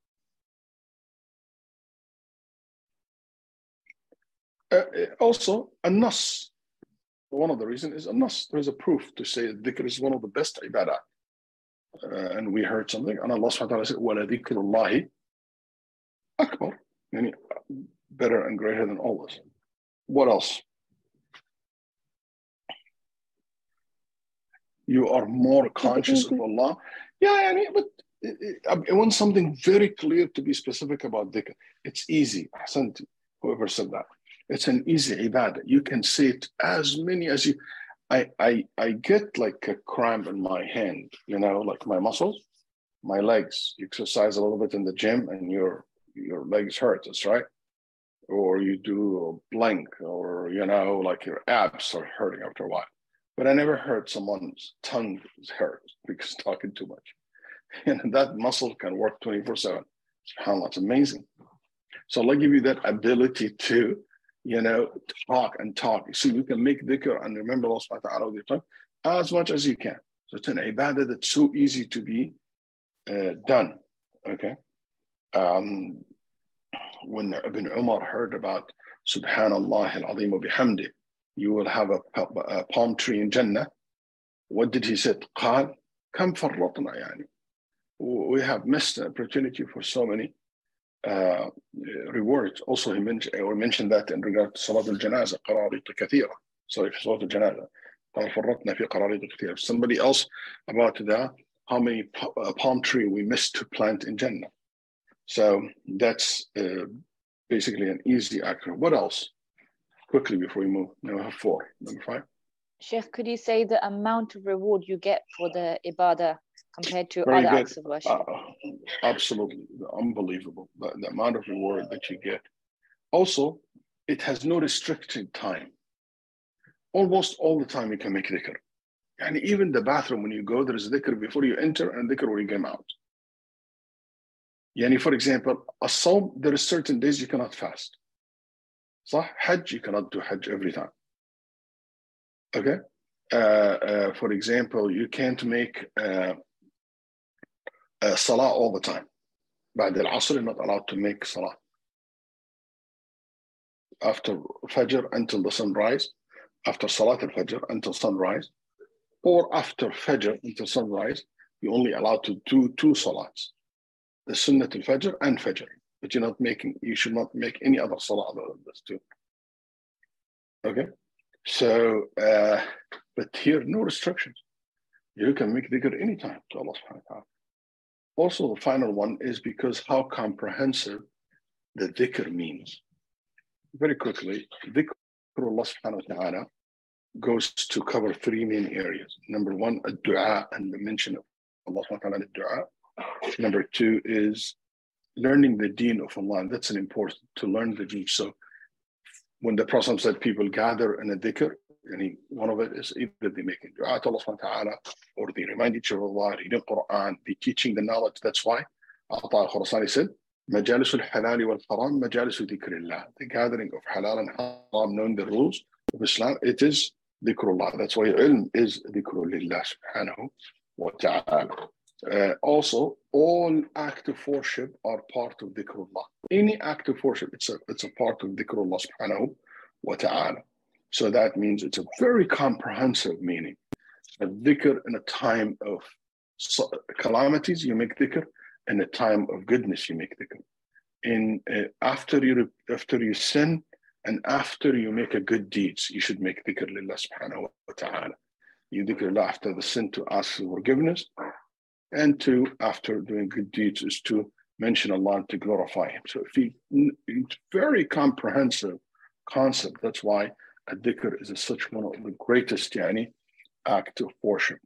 uh, also a nas. One of the reasons is a nas. There's a proof to say that dhikr is one of the best ibadah. Uh, and we heard something, and Allah subhanahu wa ta'ala said, وَلَا ذِكْرُ اللَّهِ أَكْبَرُ, meaning better and greater than all this. What else? You are more conscious of Allah. Yeah, I mean, but I want something very clear to be specific about dhikr. It's easy. Ahsanti, whoever said that. It's an easy ibadah. You can say it as many as you. I, I, I get like a cramp in my hand, you know, like my muscles, my legs. You exercise a little bit in the gym and your your legs hurt, that's right. Or you do a plank, or, you know, like your abs are hurting after a while. But I never heard someone's tongue hurt because talking too much. And that muscle can work twenty-four seven. SubhanAllah, it's amazing. So Allah give you that ability to, you know, talk and talk. So you can make dhikr and remember Allah subhanahu wa ta'ala with your tongue as much as you can. So it's an ibadah that's so easy to be uh, done. Okay. Um, when Ibn Umar heard about Subhanallah al-Azim wa bihamdi, you will have a, a palm tree in Jannah. What did he say? قال كم فرطنا يعني. We have missed an opportunity for so many uh, rewards. Also, he mentioned, or mentioned that in regard to Salat al-Janaza, قراريط كثيرة. Sorry, for Salat al-Janaza. قال فرطنا في قراريط كثيرة. Somebody else about that, how many uh, palm tree we missed to plant in Jannah. So that's uh, basically an easy act. What else? Quickly before we move. Now we have four. Number five. Sheikh, could you say the amount of reward you get for the ibadah compared to Very other good. acts of worship? Uh, absolutely. Unbelievable. The, the amount of reward that you get. Also, it has no restricted time. Almost all the time you can make dhikr. And even the bathroom, when you go, there is dhikr before you enter and dhikr when you come out. Yani, for example, a sawm, there are certain days you cannot fast. So Hajj, you cannot do Hajj every time. Okay? Uh, uh, for example, you can't make uh, uh, Salah all the time. Ba'd al-Asr, you're not allowed to make Salah. After Fajr until the sunrise, after Salat al-Fajr until sunrise, or after Fajr until sunrise, you're only allowed to do two Salats. The Sunnat al-Fajr and Fajr. But you're not making, you should not make any other Salah other than this too. Okay? So, uh, but here, no restrictions. You can make dhikr anytime to Allah subhanahu wa ta'ala. Also, the final one is because how comprehensive the dhikr means. Very quickly, dhikr Allah subhanahu wa ta'ala goes to cover three main areas. Number one, a dua and the mention of Allah subhanahu wa ta'ala in dua. Number two is learning the deen of Allah. And that's an important, to learn the deen. So when the Prophet said people gather in a dhikr, and he, one of it is either they make dua to Allah subhanahu wa ta'ala, or they remind each other of Allah, reading Quran, they teaching the knowledge. That's why Ata al-Khurasani said, Majalisul halali wal haram, majalisu dhikrillah. The gathering of halal and haram, knowing the rules of Islam, it is dhikrullah. That's why ilm is dhikrullah subhanahu wa ta'ala. Uh, also, all act of worship are part of dhikrullah. Any act of worship, it's a, it's a part of dhikrullah subhanahu wa ta'ala. So that means it's a very comprehensive meaning. A dhikr in a time of calamities, you make dhikr. In a time of goodness, you make dhikr. In uh, after you after you sin and after you make a good deeds, you should make dhikr lillah subhanahu wa ta'ala. You dhikr Allah after the sin to ask for forgiveness, and to after doing good deeds is to mention Allah and to glorify Him. So if you, it's very comprehensive concept. That's why a dhikr is a, such one of the greatest yani, act of worship.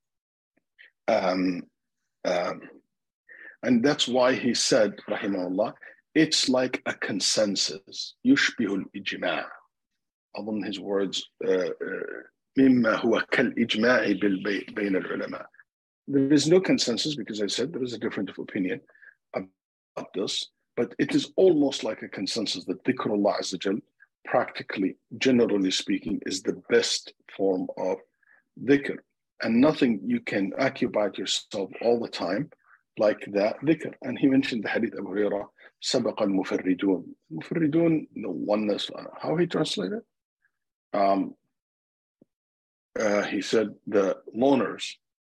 Um, um, And that's why he said, rahimahullah, it's like a consensus. يشبه الإجماع. أظن his words, مما هو كالإجماع بين العلماء. There is no consensus because I said there is a difference of opinion about this, but it is almost like a consensus that dhikrullah azza jal, practically, generally speaking, is the best form of dhikr. And nothing you can occupy yourself all the time like that dhikr. And he mentioned the hadith of Abu Hurairah, سبق المفردون. Mufarridun, the oneness, how he translated? Um, uh, he said the loners.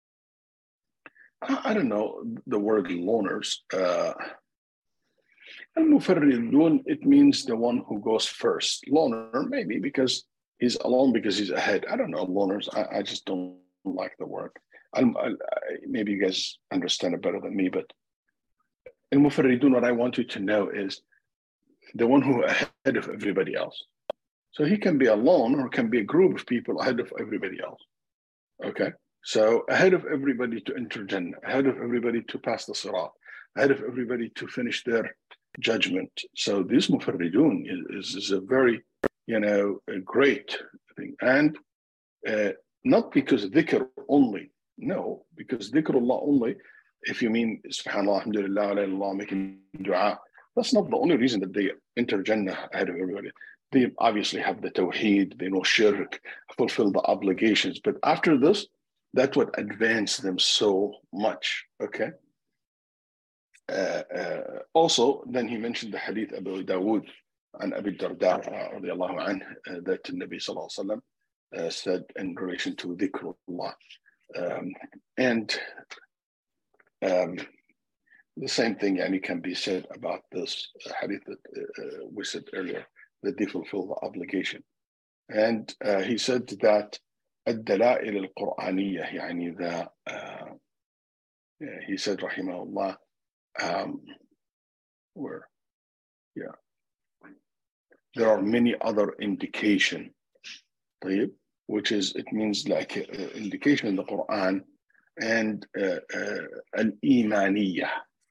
I, I don't know the word loners. Uh, Al-Mufarridun, it means the one who goes first. Loner, maybe because he's alone because he's ahead. I don't know, loners. I, I just don't like the word. I'll, I'll, maybe you guys understand it better than me, but in Mufarridun, what I want you to know is the one who ahead of everybody else. So he can be alone or can be a group of people ahead of everybody else. Okay, so ahead of everybody to enter Jannah, ahead of everybody to pass the Sirat, ahead of everybody to finish their judgment. So this Mufarridun is, is, is a very, you know, a great thing. And uh, not because of dhikr only. No, because dhikrullah only, if you mean subhanallah, alhamdulillah, alayhi, making dua, that's not the only reason that they enter Jannah ahead of everybody. They obviously have the tawheed, they know shirk, fulfill the obligations. But after this, that would advance them so much, okay? Uh, uh, also, then he mentioned the hadith Abu Dawood and Abi Darda, uh, radiallahu anh, uh, that the Nabi sallallahu alaihi wasallam uh, said in relation to dhikrullah. Um, and um, the same thing yani, can be said about this hadith that uh, we said earlier, that they fulfill the obligation. And uh, he said that الدلائل القرآنية يعني the uh, he said rahimahullah um, where yeah there are many other indication طيب, which is, it means like uh, indication in the Quran and uh, uh, al-imaniyah.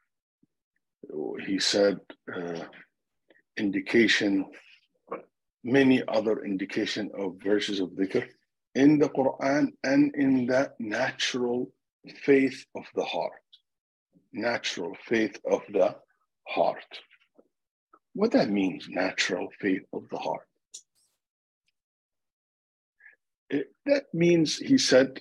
He said uh, indication, many other indication of verses of dhikr in the Quran and in the natural faith of the heart. Natural faith of the heart. What that means, natural faith of the heart. It, that means, he said,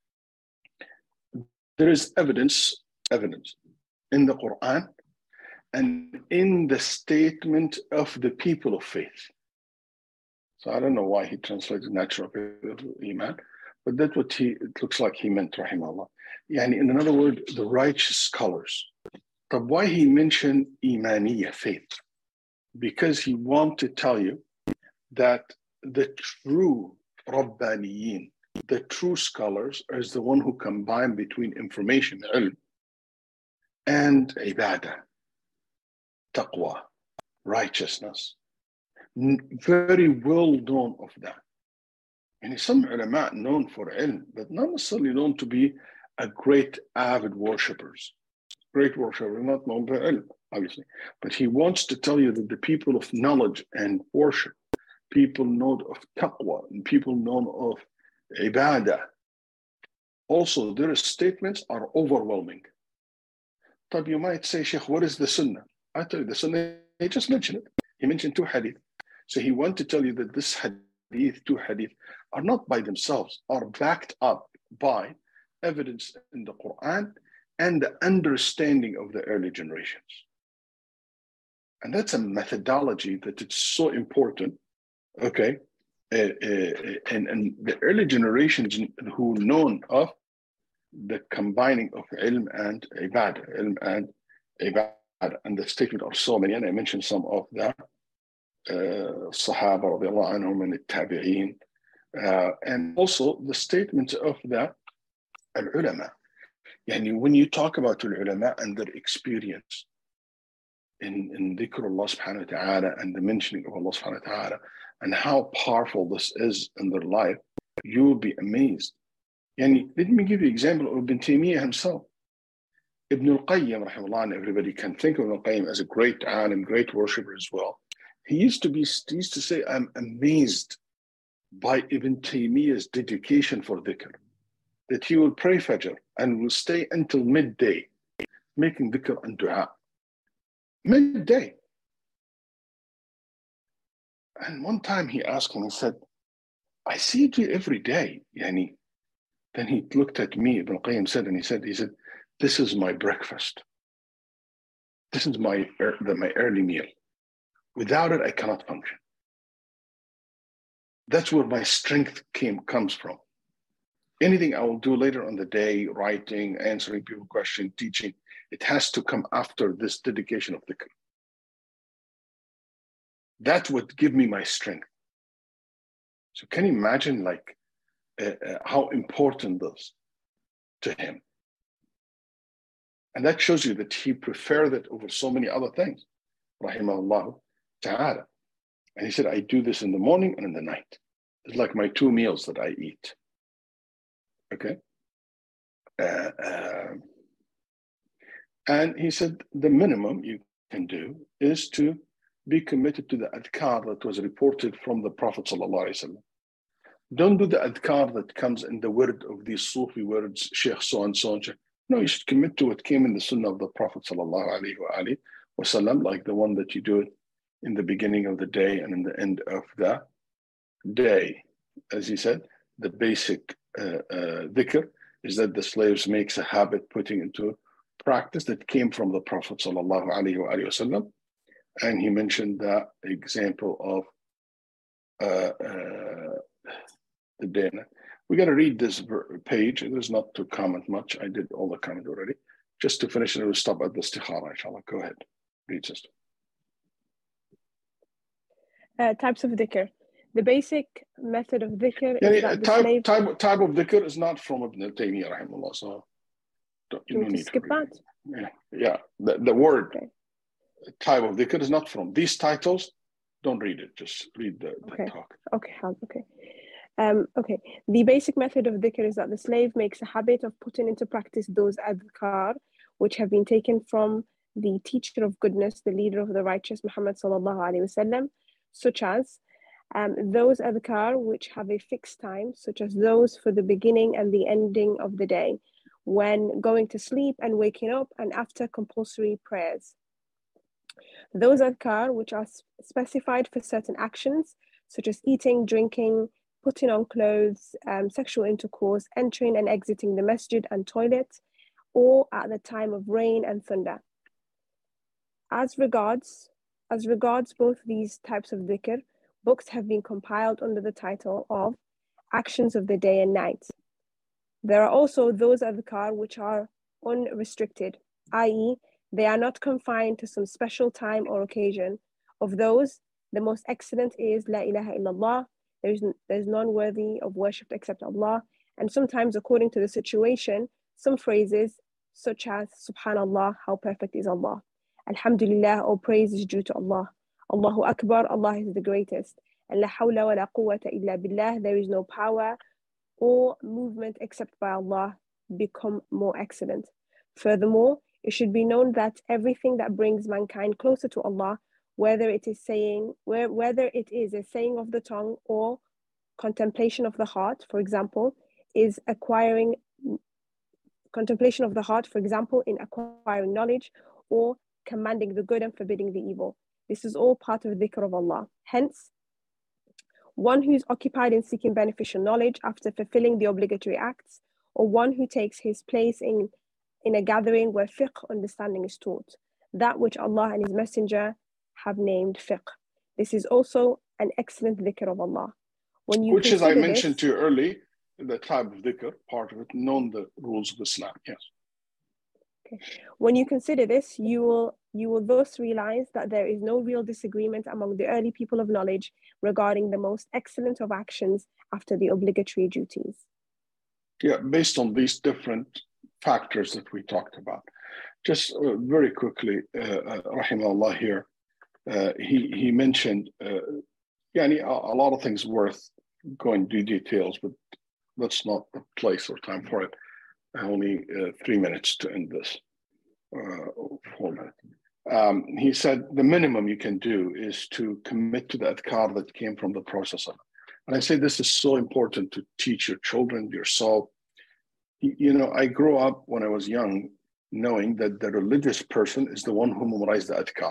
there is evidence, evidence in the Quran and in the statement of the people of faith. So I don't know why he translated natural faith of Iman, but that's what he, it looks like he meant, rahimahullah. Yani, in another word, the righteous scholars. But why he mentioned Imaniyah, faith? Because he wants to tell you that the true Rabbaniyin, the true scholars, is the one who combine between information, ilm, and ibadah, taqwa, righteousness. Very well known of that. And some ulama known for ilm, but not necessarily known to be a great avid worshippers. Great worshippers, not known for ilm, obviously. But he wants to tell you that the people of knowledge and worship, people known of taqwa, and people known of ibadah, also their statements are overwhelming. But you might say, Sheikh, what is the sunnah? I tell you, the sunnah, he just mentioned it. He mentioned two hadith. So he wants to tell you that this hadith, two hadith, are not by themselves, are backed up by evidence in the Quran and the understanding of the early generations. And that's a methodology that it's so important, okay? Uh, uh, and, and the early generations who known of the combining of ilm and ibadah, ilm and ibadah, and the statement are so many, and I mentioned some of the uh, Sahaba radiallahu anhum and the Tabi'een, uh, and also the statements of the al-ulama. Yani when you talk about al-ulama and their experience in, in dhikr Allah subhanahu wa ta'ala and the mentioning of Allah subhanahu wa ta'ala and how powerful this is in their life, you will be amazed. Yani, let me give you an example of Ibn Taymiyyah himself. Ibn al-Qayyim, rahimahullah, and everybody can think of Ibn al-Qayyim as a great alim, great worshipper as well. He used to be, he used to say, I'm amazed by Ibn Taymiyyah's dedication for dhikr, that he will pray Fajr and will stay until midday, making dhikr and dua. Midday. And one time he asked him, he said, I see you do every day, yani. Then he looked at me, Ibn Qayyim said, and he said, he said, this is my breakfast. This is my, my early meal. Without it, I cannot function. That's where my strength came, comes from. Anything I will do later on the day, writing, answering people's questions, teaching, it has to come after this dedication of dhikr. That would give me my strength. So can you imagine like uh, uh, how important this to him? And that shows you that he preferred it over so many other things, rahimahullah ta'ala. And he said, I do this in the morning and in the night. It's like my two meals that I eat. Okay. Uh, uh, and he said, the minimum you can do is to be committed to the adhkar that was reported from the Prophet sallallahu alaihi wasallam. Don't do the adhkar that comes in the word of these Sufi words, Sheikh so and so and so. No, you should commit to what came in the sunnah of the Prophet sallallahu alaihi wasallam, like the one that you do it in the beginning of the day and in the end of the day. As he said, the basic uh, uh, dhikr is that the slaves makes a habit putting into practice that came from the Prophet sallallahu alaihi wasallam. And he mentioned the example of uh, uh, the day. We got to read this page. There's not to comment much. I did all the comment already. Just to finish, and we'll stop at the istikhara, inshallah. Go ahead. Read, sister. Uh, types of dhikr. The basic method of dhikr Yeah, is yeah, that the type, slave... type, type of dhikr is not from Ibn Taymiyyah, rahimahullah. So don't, you Do don't you need skip to read that? it. Yeah, yeah. The, the word Okay. type of dhikr is not from these titles. Don't read it. Just read the, the Okay. talk. Okay, okay. Um, okay, the basic method of dhikr is that the slave makes a habit of putting into practice those adhkar which have been taken from the teacher of goodness, the leader of the righteous, Muhammad sallallahu alaihi wasallam, such as um, those adhkar which have a fixed time, such as those for the beginning and the ending of the day, when going to sleep and waking up, and after compulsory prayers. Those adhkar which are specified for certain actions, such as eating, drinking, putting on clothes, um, sexual intercourse, entering and exiting the masjid and toilet, or at the time of rain and thunder. As regards, as regards both these types of dhikr, books have been compiled under the title of Actions of the Day and Night. There are also those adhkar which are unrestricted, that is, they are not confined to some special time or occasion. Of those, the most excellent is La ilaha illallah. There's, there's none worthy of worship except Allah. And sometimes, according to the situation, some phrases such as Subhanallah, how perfect is Allah. Alhamdulillah, all praise is due to Allah. Allahu Akbar, Allah is the greatest. and لا حول ولا قوة إلا بالله, there is no power or movement except by Allah, become more excellent. Furthermore, it should be known that everything that brings mankind closer to Allah, whether it is saying, whether it is a saying of the tongue or contemplation of the heart, for example, is acquiring contemplation of the heart, for example, in acquiring knowledge or commanding the good and forbidding the evil. This is all part of the dhikr of Allah. Hence, one who is occupied in seeking beneficial knowledge after fulfilling the obligatory acts, or one who takes his place in, in a gathering where fiqh understanding is taught, that which Allah and His Messenger have named fiqh. This is also an excellent dhikr of Allah. When you Which, as I mentioned this, to you early, the type of dhikr, part of it, known the rules of Islam, yes. Okay. When you consider this, you will you will thus realize that there is no real disagreement among the early people of knowledge regarding the most excellent of actions after the obligatory duties. Yeah, based on these different factors that we talked about. Just uh, very quickly, uh, uh, rahimahullah here, uh, he, he mentioned uh, yani, a, a lot of things worth going to details, but that's not the place or time for it. Only uh, three minutes to end this uh, format. Um, he said the minimum you can do is to commit to the adhkar that came from the Prophet. And I say this is so important to teach your children, yourself. You know, I grew up when I was young knowing that the religious person is the one who memorized the adhkar.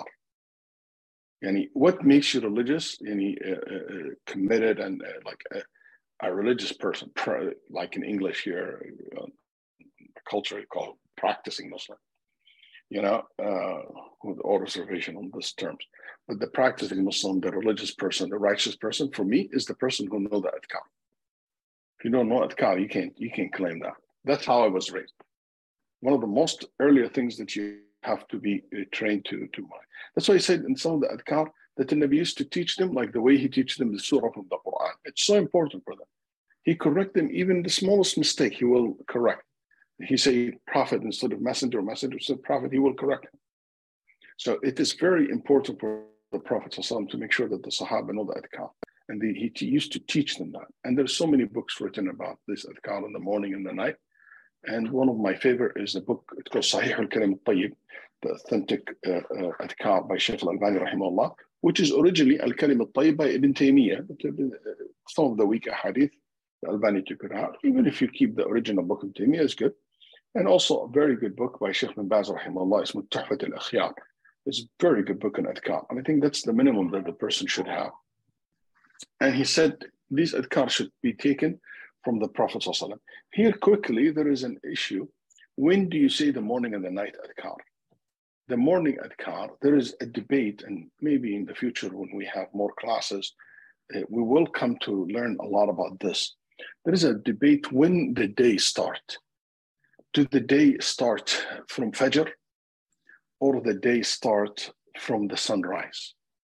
Yani, what makes you religious, yani, uh, uh, committed and uh, like a, a religious person, like in English here, uh, culture called practicing Muslim, you know, uh, with all reservation on these terms. But the practicing Muslim, the religious person, the righteous person, for me, is the person who knows the adhkar. If you don't know adhkar, you can't, you can't claim that. That's how I was raised. One of the most earlier things that you have to be uh, trained to, to mind. That's why I said in some of the adhkar that the Nabi used to teach them like the way he teaches them the surah from the Quran. It's so important for them. He correct them, even the smallest mistake, he will correct. He say prophet instead of messenger, messenger instead of prophet, he will correct him. So it is very important for the Prophet to make sure that the Sahaba know the adhkar. And the, he t- used to teach them that. And there's so many books written about this adhkar in the morning and the night. And one of my favorite is the book, it's called Sahih al-Kalim al-Tayyib, the authentic uh, uh, adhkar by Shaykh al-Albani rahimahullah, which is originally al-Kalim al-Tayyib by Ibn Taymiyyah. Some of the weak hadith, the Albani took it out. Even if you keep the original book of Taymiyyah, is good. And also a very good book by Shaykh bin Baz rahimahullah, it's Tuhfat al-Akhyar. It's a very good book on adhkar. And I think that's the minimum that the person should have. And he said these adhkar should be taken from the Prophet ﷺ. Here quickly, there is an issue. When do you say the morning and the night adhkar? The morning adhkar, there is a debate, and maybe in the future when we have more classes, uh, we will come to learn a lot about this. There is a debate when the day starts. Do the day start from Fajr or the day start from the sunrise?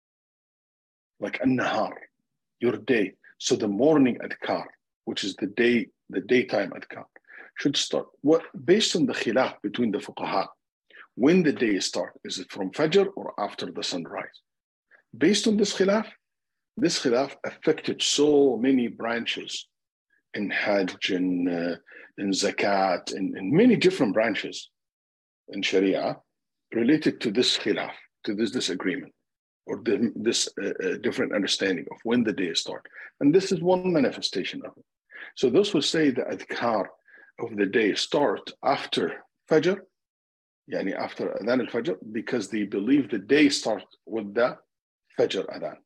Like an-nahar, your day. So the morning adhkar, which is the day, the daytime adhkar, should start. What, based on the khilaf between the fuqaha, when the day start, is it from Fajr or after the sunrise? Based on this khilaf, this khilaf affected so many branches in Hajj, in, uh, in Zakat, in, in many different branches in Sharia related to this khilaf, to this disagreement, or the, this uh, uh, different understanding of when the day start. And this is one manifestation of it. So those who say the adhkar of the day start after Fajr, yani after Adhan al-Fajr, because they believe the day starts with the Fajr Adhan.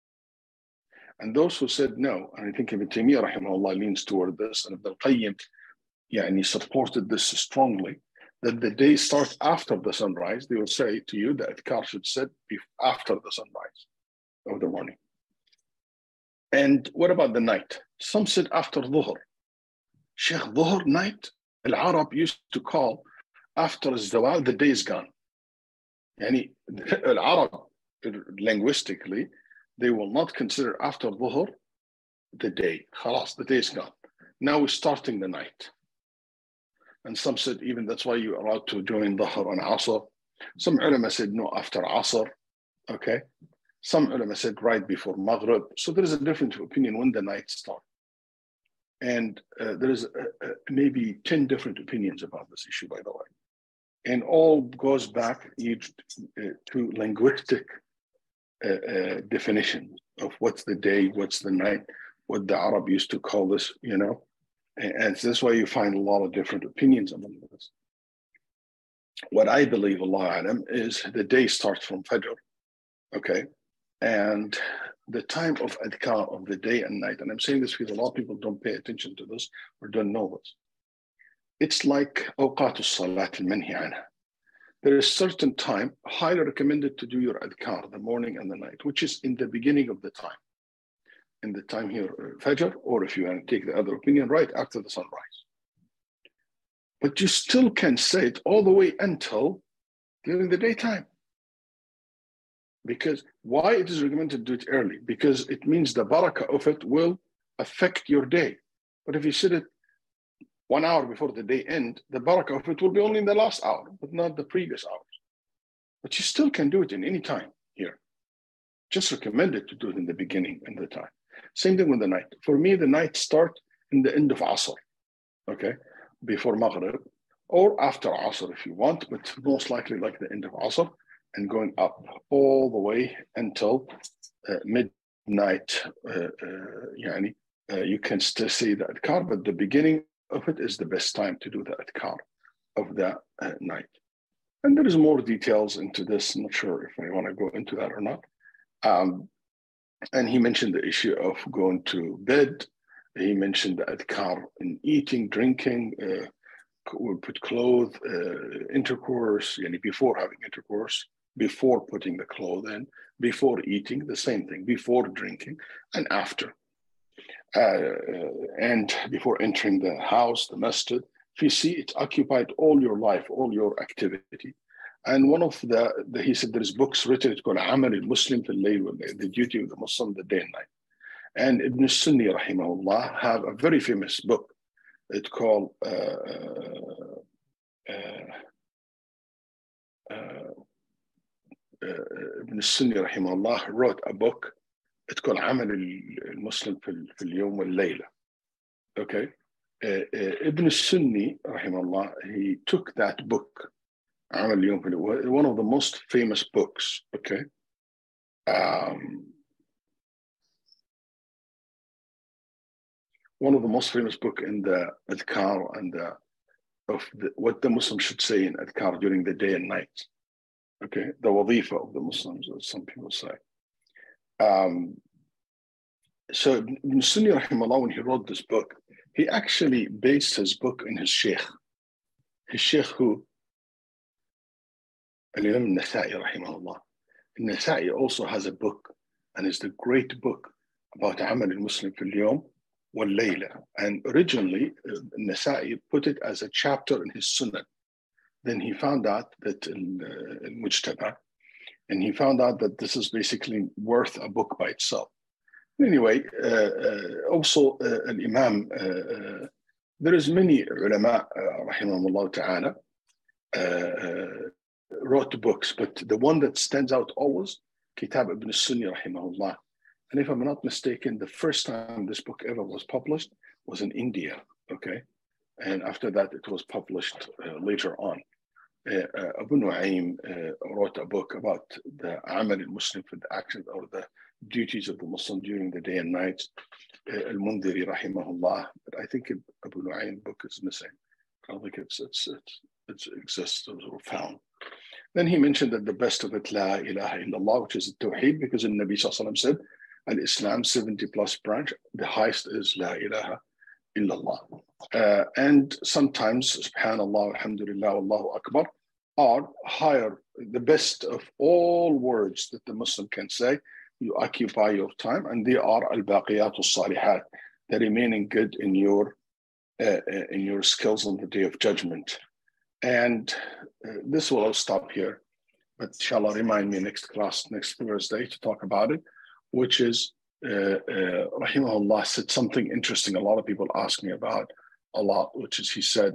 And those who said no, and I think Ibn Taymiyyah rahimahullah leans toward this, and Ibn al-Qayyim yani, supported this strongly, that the day starts after the sunrise. They will say to you that adhkar should sit after the sunrise of the morning. And what about the night? Some said after Dhuhr. Sheikh, Dhuhr night, Al-Arab used to call after Zawal, the day is gone. Yani, Al-Arab, linguistically, they will not consider after Dhuhr the day. Khalas, the day is gone. Now we're starting the night. And some said even that's why you're allowed to join Dhuhr and Asr. Some ulama said no, after Asr, okay? Some ulama said right before Maghrib. So there is a different opinion when the night starts. And uh, there is uh, uh, maybe ten different opinions about this issue, by the way. And all goes back each, uh, to linguistic uh, uh, definition of what's the day, what's the night, what the Arab used to call this, you know. And, and that's why you find a lot of different opinions among this. What I believe, Allah Alam, is the day starts from Fajr, okay? And the time of adhkar of the day and night, and I'm saying this because a lot of people don't pay attention to this or don't know this. It's like awqat as-salat al-manhi anha. There is certain time highly recommended to do your adhkar, the morning and the night, which is in the beginning of the time. In the time here, Fajr, or if you want to take the other opinion, right after the sunrise. But you still can say it all the way until during the daytime. Because why it is recommended to do it early? Because it means the barakah of it will affect your day. But if you sit it one hour before the day end, the barakah of it will be only in the last hour, but not the previous hours. But you still can do it in any time here. Just recommended to do it in the beginning and the time. Same thing with the night. For me, the night starts in the end of Asr, okay? Before Maghrib, or after Asr if you want, but most likely like the end of Asr, and going up all the way until uh, midnight. Uh, uh, yani, uh, you can still see the adhkar, but the beginning of it is the best time to do the adhkar of the uh, night. And there is more details into this. I'm not sure if I want to go into that or not. Um, and he mentioned the issue of going to bed. He mentioned the adhkar in eating, drinking, uh, we'll put clothes, uh, intercourse, yani before having intercourse, before putting the clothes in, before eating, the same thing, before drinking, and after. Uh, and before entering the house, the masjid. If you see, it occupied all your life, all your activity. And one of the, the he said, there's books written, it's called Amal al-Muslim fil Layl wal Layl, the duty of the Muslim, the day and night. And Ibn Sunni, rahimahullah, have a very famous book. It's called uh, uh, uh, uh, Ibn Sunni, rahimahullah, wrote a book. It's called Amal al-Muslim fil Yawm wal Layla. Okay. Uh, uh, Ibn Sunni, rahimahullah, he took that book, Amal al-Yawm fil Layla, one of the most famous books. Okay. Um, one of the most famous book in the adhkar and the, of the, what the Muslim should say in adhkar during the day and night. Okay, the wadifa of the Muslims, as some people say. Um, so Ibn Sunni, rahimahullah, when he wrote this book, he actually based his book in his sheikh. His sheikh who? Al-Imam al-Nasa'i, rahimahullah. Al-Nasa'i also has a book, and it's the great book about Amal al-Muslim fil Yawm wal Layla. And originally, uh, Nasa'i put it as a chapter in his Sunnah. Then he found out that in uh, Mujtaba, and he found out that this is basically worth a book by itself. Anyway, uh, uh, also uh, an Imam, uh, uh, there is many ulama, uh, rahimahumullah ta'ala, uh, uh, wrote books, but the one that stands out always, Kitab Ibn Sunni, rahimahullah. And if I'm not mistaken, the first time this book ever was published was in India, okay? And after that, it was published uh, later on. Uh, uh, Abu Nu'aym uh, wrote a book about the Amal al-Muslim for the action or the duties of the Muslim during the day and night. Uh, Al-Mundhiri, rahimahullah. But I think Abu Nu'aym book is missing. I don't think it's, it's, it's, it's exists or found. Then he mentioned that the best of it, La ilaha illallah, which is the Tawheed, because the Nabi Sallallahu Alaihi Wasallam said, Al-Islam seventy plus branch, the highest is La ilaha illallah. Uh, and sometimes, subhanallah, alhamdulillah, Allahu Akbar, are higher, the best of all words that the Muslim can say. You occupy your time, and they are al-baqiyat al-salihat, the remaining good in your uh, in your skills on the day of judgment. And uh, this will all stop here, but inshallah, remind me next class, next Thursday, to talk about it, which is, uh, uh, rahimahullah said something interesting. A lot of people ask me about a lot, which is he said,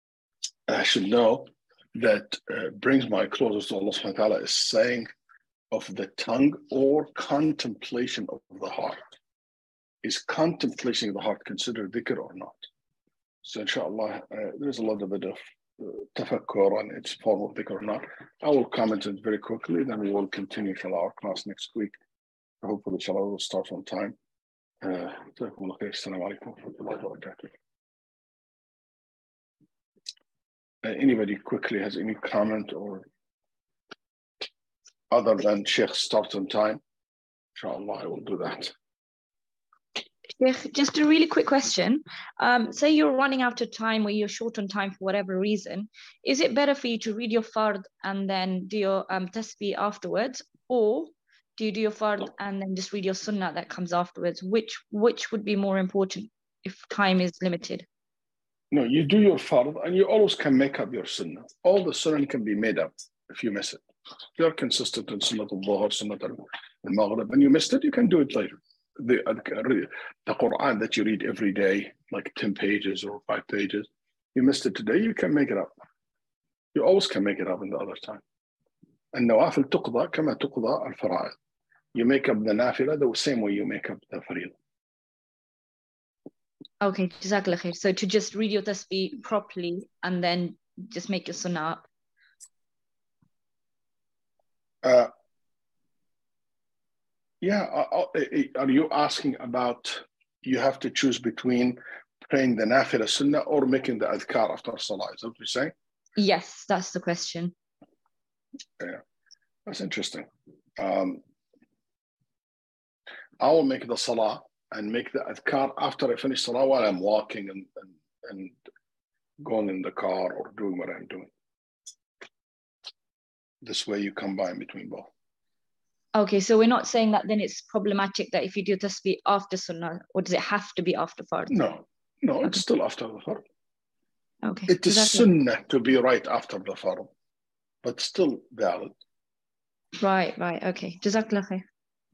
I should know that uh, brings my closer to Allah subhanahu wa ta'ala is saying, of the tongue or contemplation of the heart. Is contemplation of the heart considered dhikr or not? So inshallah, uh, there's a lot of bit of uh, tafakkur on its form of dhikr or not. I will comment it very quickly, then we will continue inshallah our class next week. Hopefully inshallah we'll start on time. Uh, Assalamu alaikum wa rahmatullahi wa barakatuh. Uh, anybody quickly has any comment or other than Sheikh start on time? Inshallah, I will do that. Sheikh, just a really quick question. Um, say you're running out of time or you're short on time for whatever reason. Is it better for you to read your fard and then do your um, tasbih afterwards? Or do you do your fard and then just read your sunnah that comes afterwards? Which, which would be more important if time is limited? No, you do your fard and you always can make up your sunnah. All the sunnah can be made up if you miss it. If you're consistent in sunnah al-dhuhr, sunnah al-maghrib, and you missed it, you can do it later. The, the Quran that you read every day, like ten pages or five pages, you missed it today, you can make it up. You always can make it up in the other time. And nawafil tuqda kama tuqda al-fara'id. You make up the nafila the same way you make up the fariḍah. Okay, Jazakallah khair. So to just read your tasbih properly and then just make your sunnah up. Uh, yeah, uh, are you asking about you have to choose between praying the nafila sunnah or making the adhkar after salah? Is that what you're saying? Yes, that's the question. Yeah, that's interesting. Um, I will make the salah and make the adhkar after I finish salah while I'm walking and, and, and going in the car or doing what I'm doing. This way you combine between both. Okay, so we're not saying that then it's problematic that if you do tasbih after sunnah, or does it have to be after fard? No, no, Okay. it's still after the fard. Okay. It is Jazakallah. sunnah to be right after the fard, but still valid. Right, right. Okay. Jazakallah khair.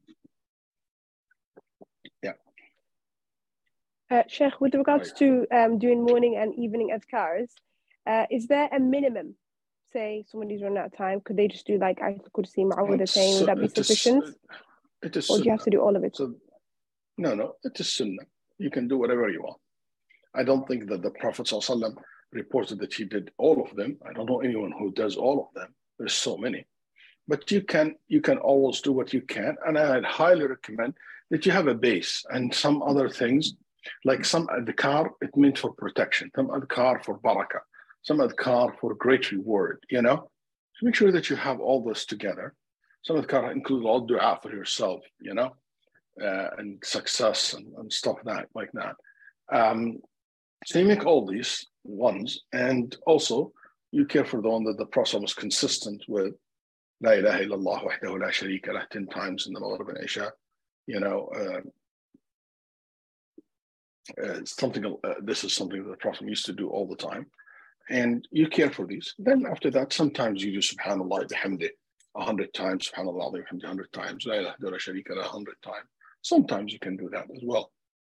Uh, Sheikh, with regards to um, doing morning and evening adhkars, uh, is there a minimum? Say somebody's run out of time, could they just do like Ayatul Kursi, Ma'awudah saying, would that be It is- sufficient? It is Or do you have sunnah. to do all of it? So, no, no, it is sunnah. You can do whatever you want. I don't think that the Prophet ﷺ reported that he did all of them. I don't know anyone who does all of them. There's so many. But you can you can always do what you can. And I'd highly recommend that you have a base and some other things, like some adhkar, it meant for protection, some adhkar for barakah, some adhkar for great reward, you know? So make sure that you have all this together. Some adhkar include all dua for yourself, you know, uh, and success and, and stuff that like that. Um, so you make all these ones, and also you care for the one that the Prophet was consistent with, La ilaha illallah wahdahu la sharika lah, ten times in the Maghrib and Isha, you know, uh, uh, something. Uh, this is something that the Prophet used to do all the time, and you care for these. Then after that, sometimes you do Subhanallah bihamdi a hundred times, Subhanallah bihamdi a hundred times, La ilaha illallah sharika lah a hundred times. Sometimes you can do that as well.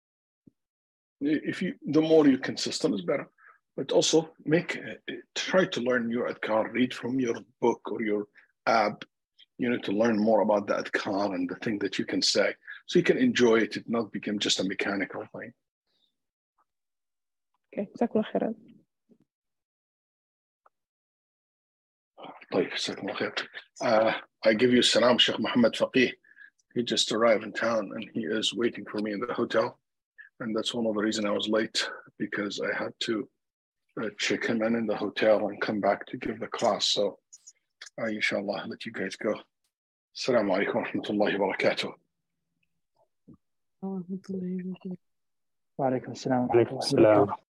If you, the more you're consistent, is better. But also make uh, try to learn your adhkar. Read from your book or your app. You know, to learn more about the adhkar and the thing that you can say, so you can enjoy it. It not become just a mechanical thing. Okay, Jazakallah khairan. طيب, جزاكم الله خير. Uh, I give you salam, Sheikh Muhammad Faqih. He just arrived in town and he is waiting for me in the hotel. And that's one of the reasons I was late, because I had to uh, check him in in the hotel and come back to give the class. So, uh, inshallah, let you guys go. Assalamu alaikum wa rahmatullahi wa barakatuh. Oh, وعليكم السلام عليكم السلام.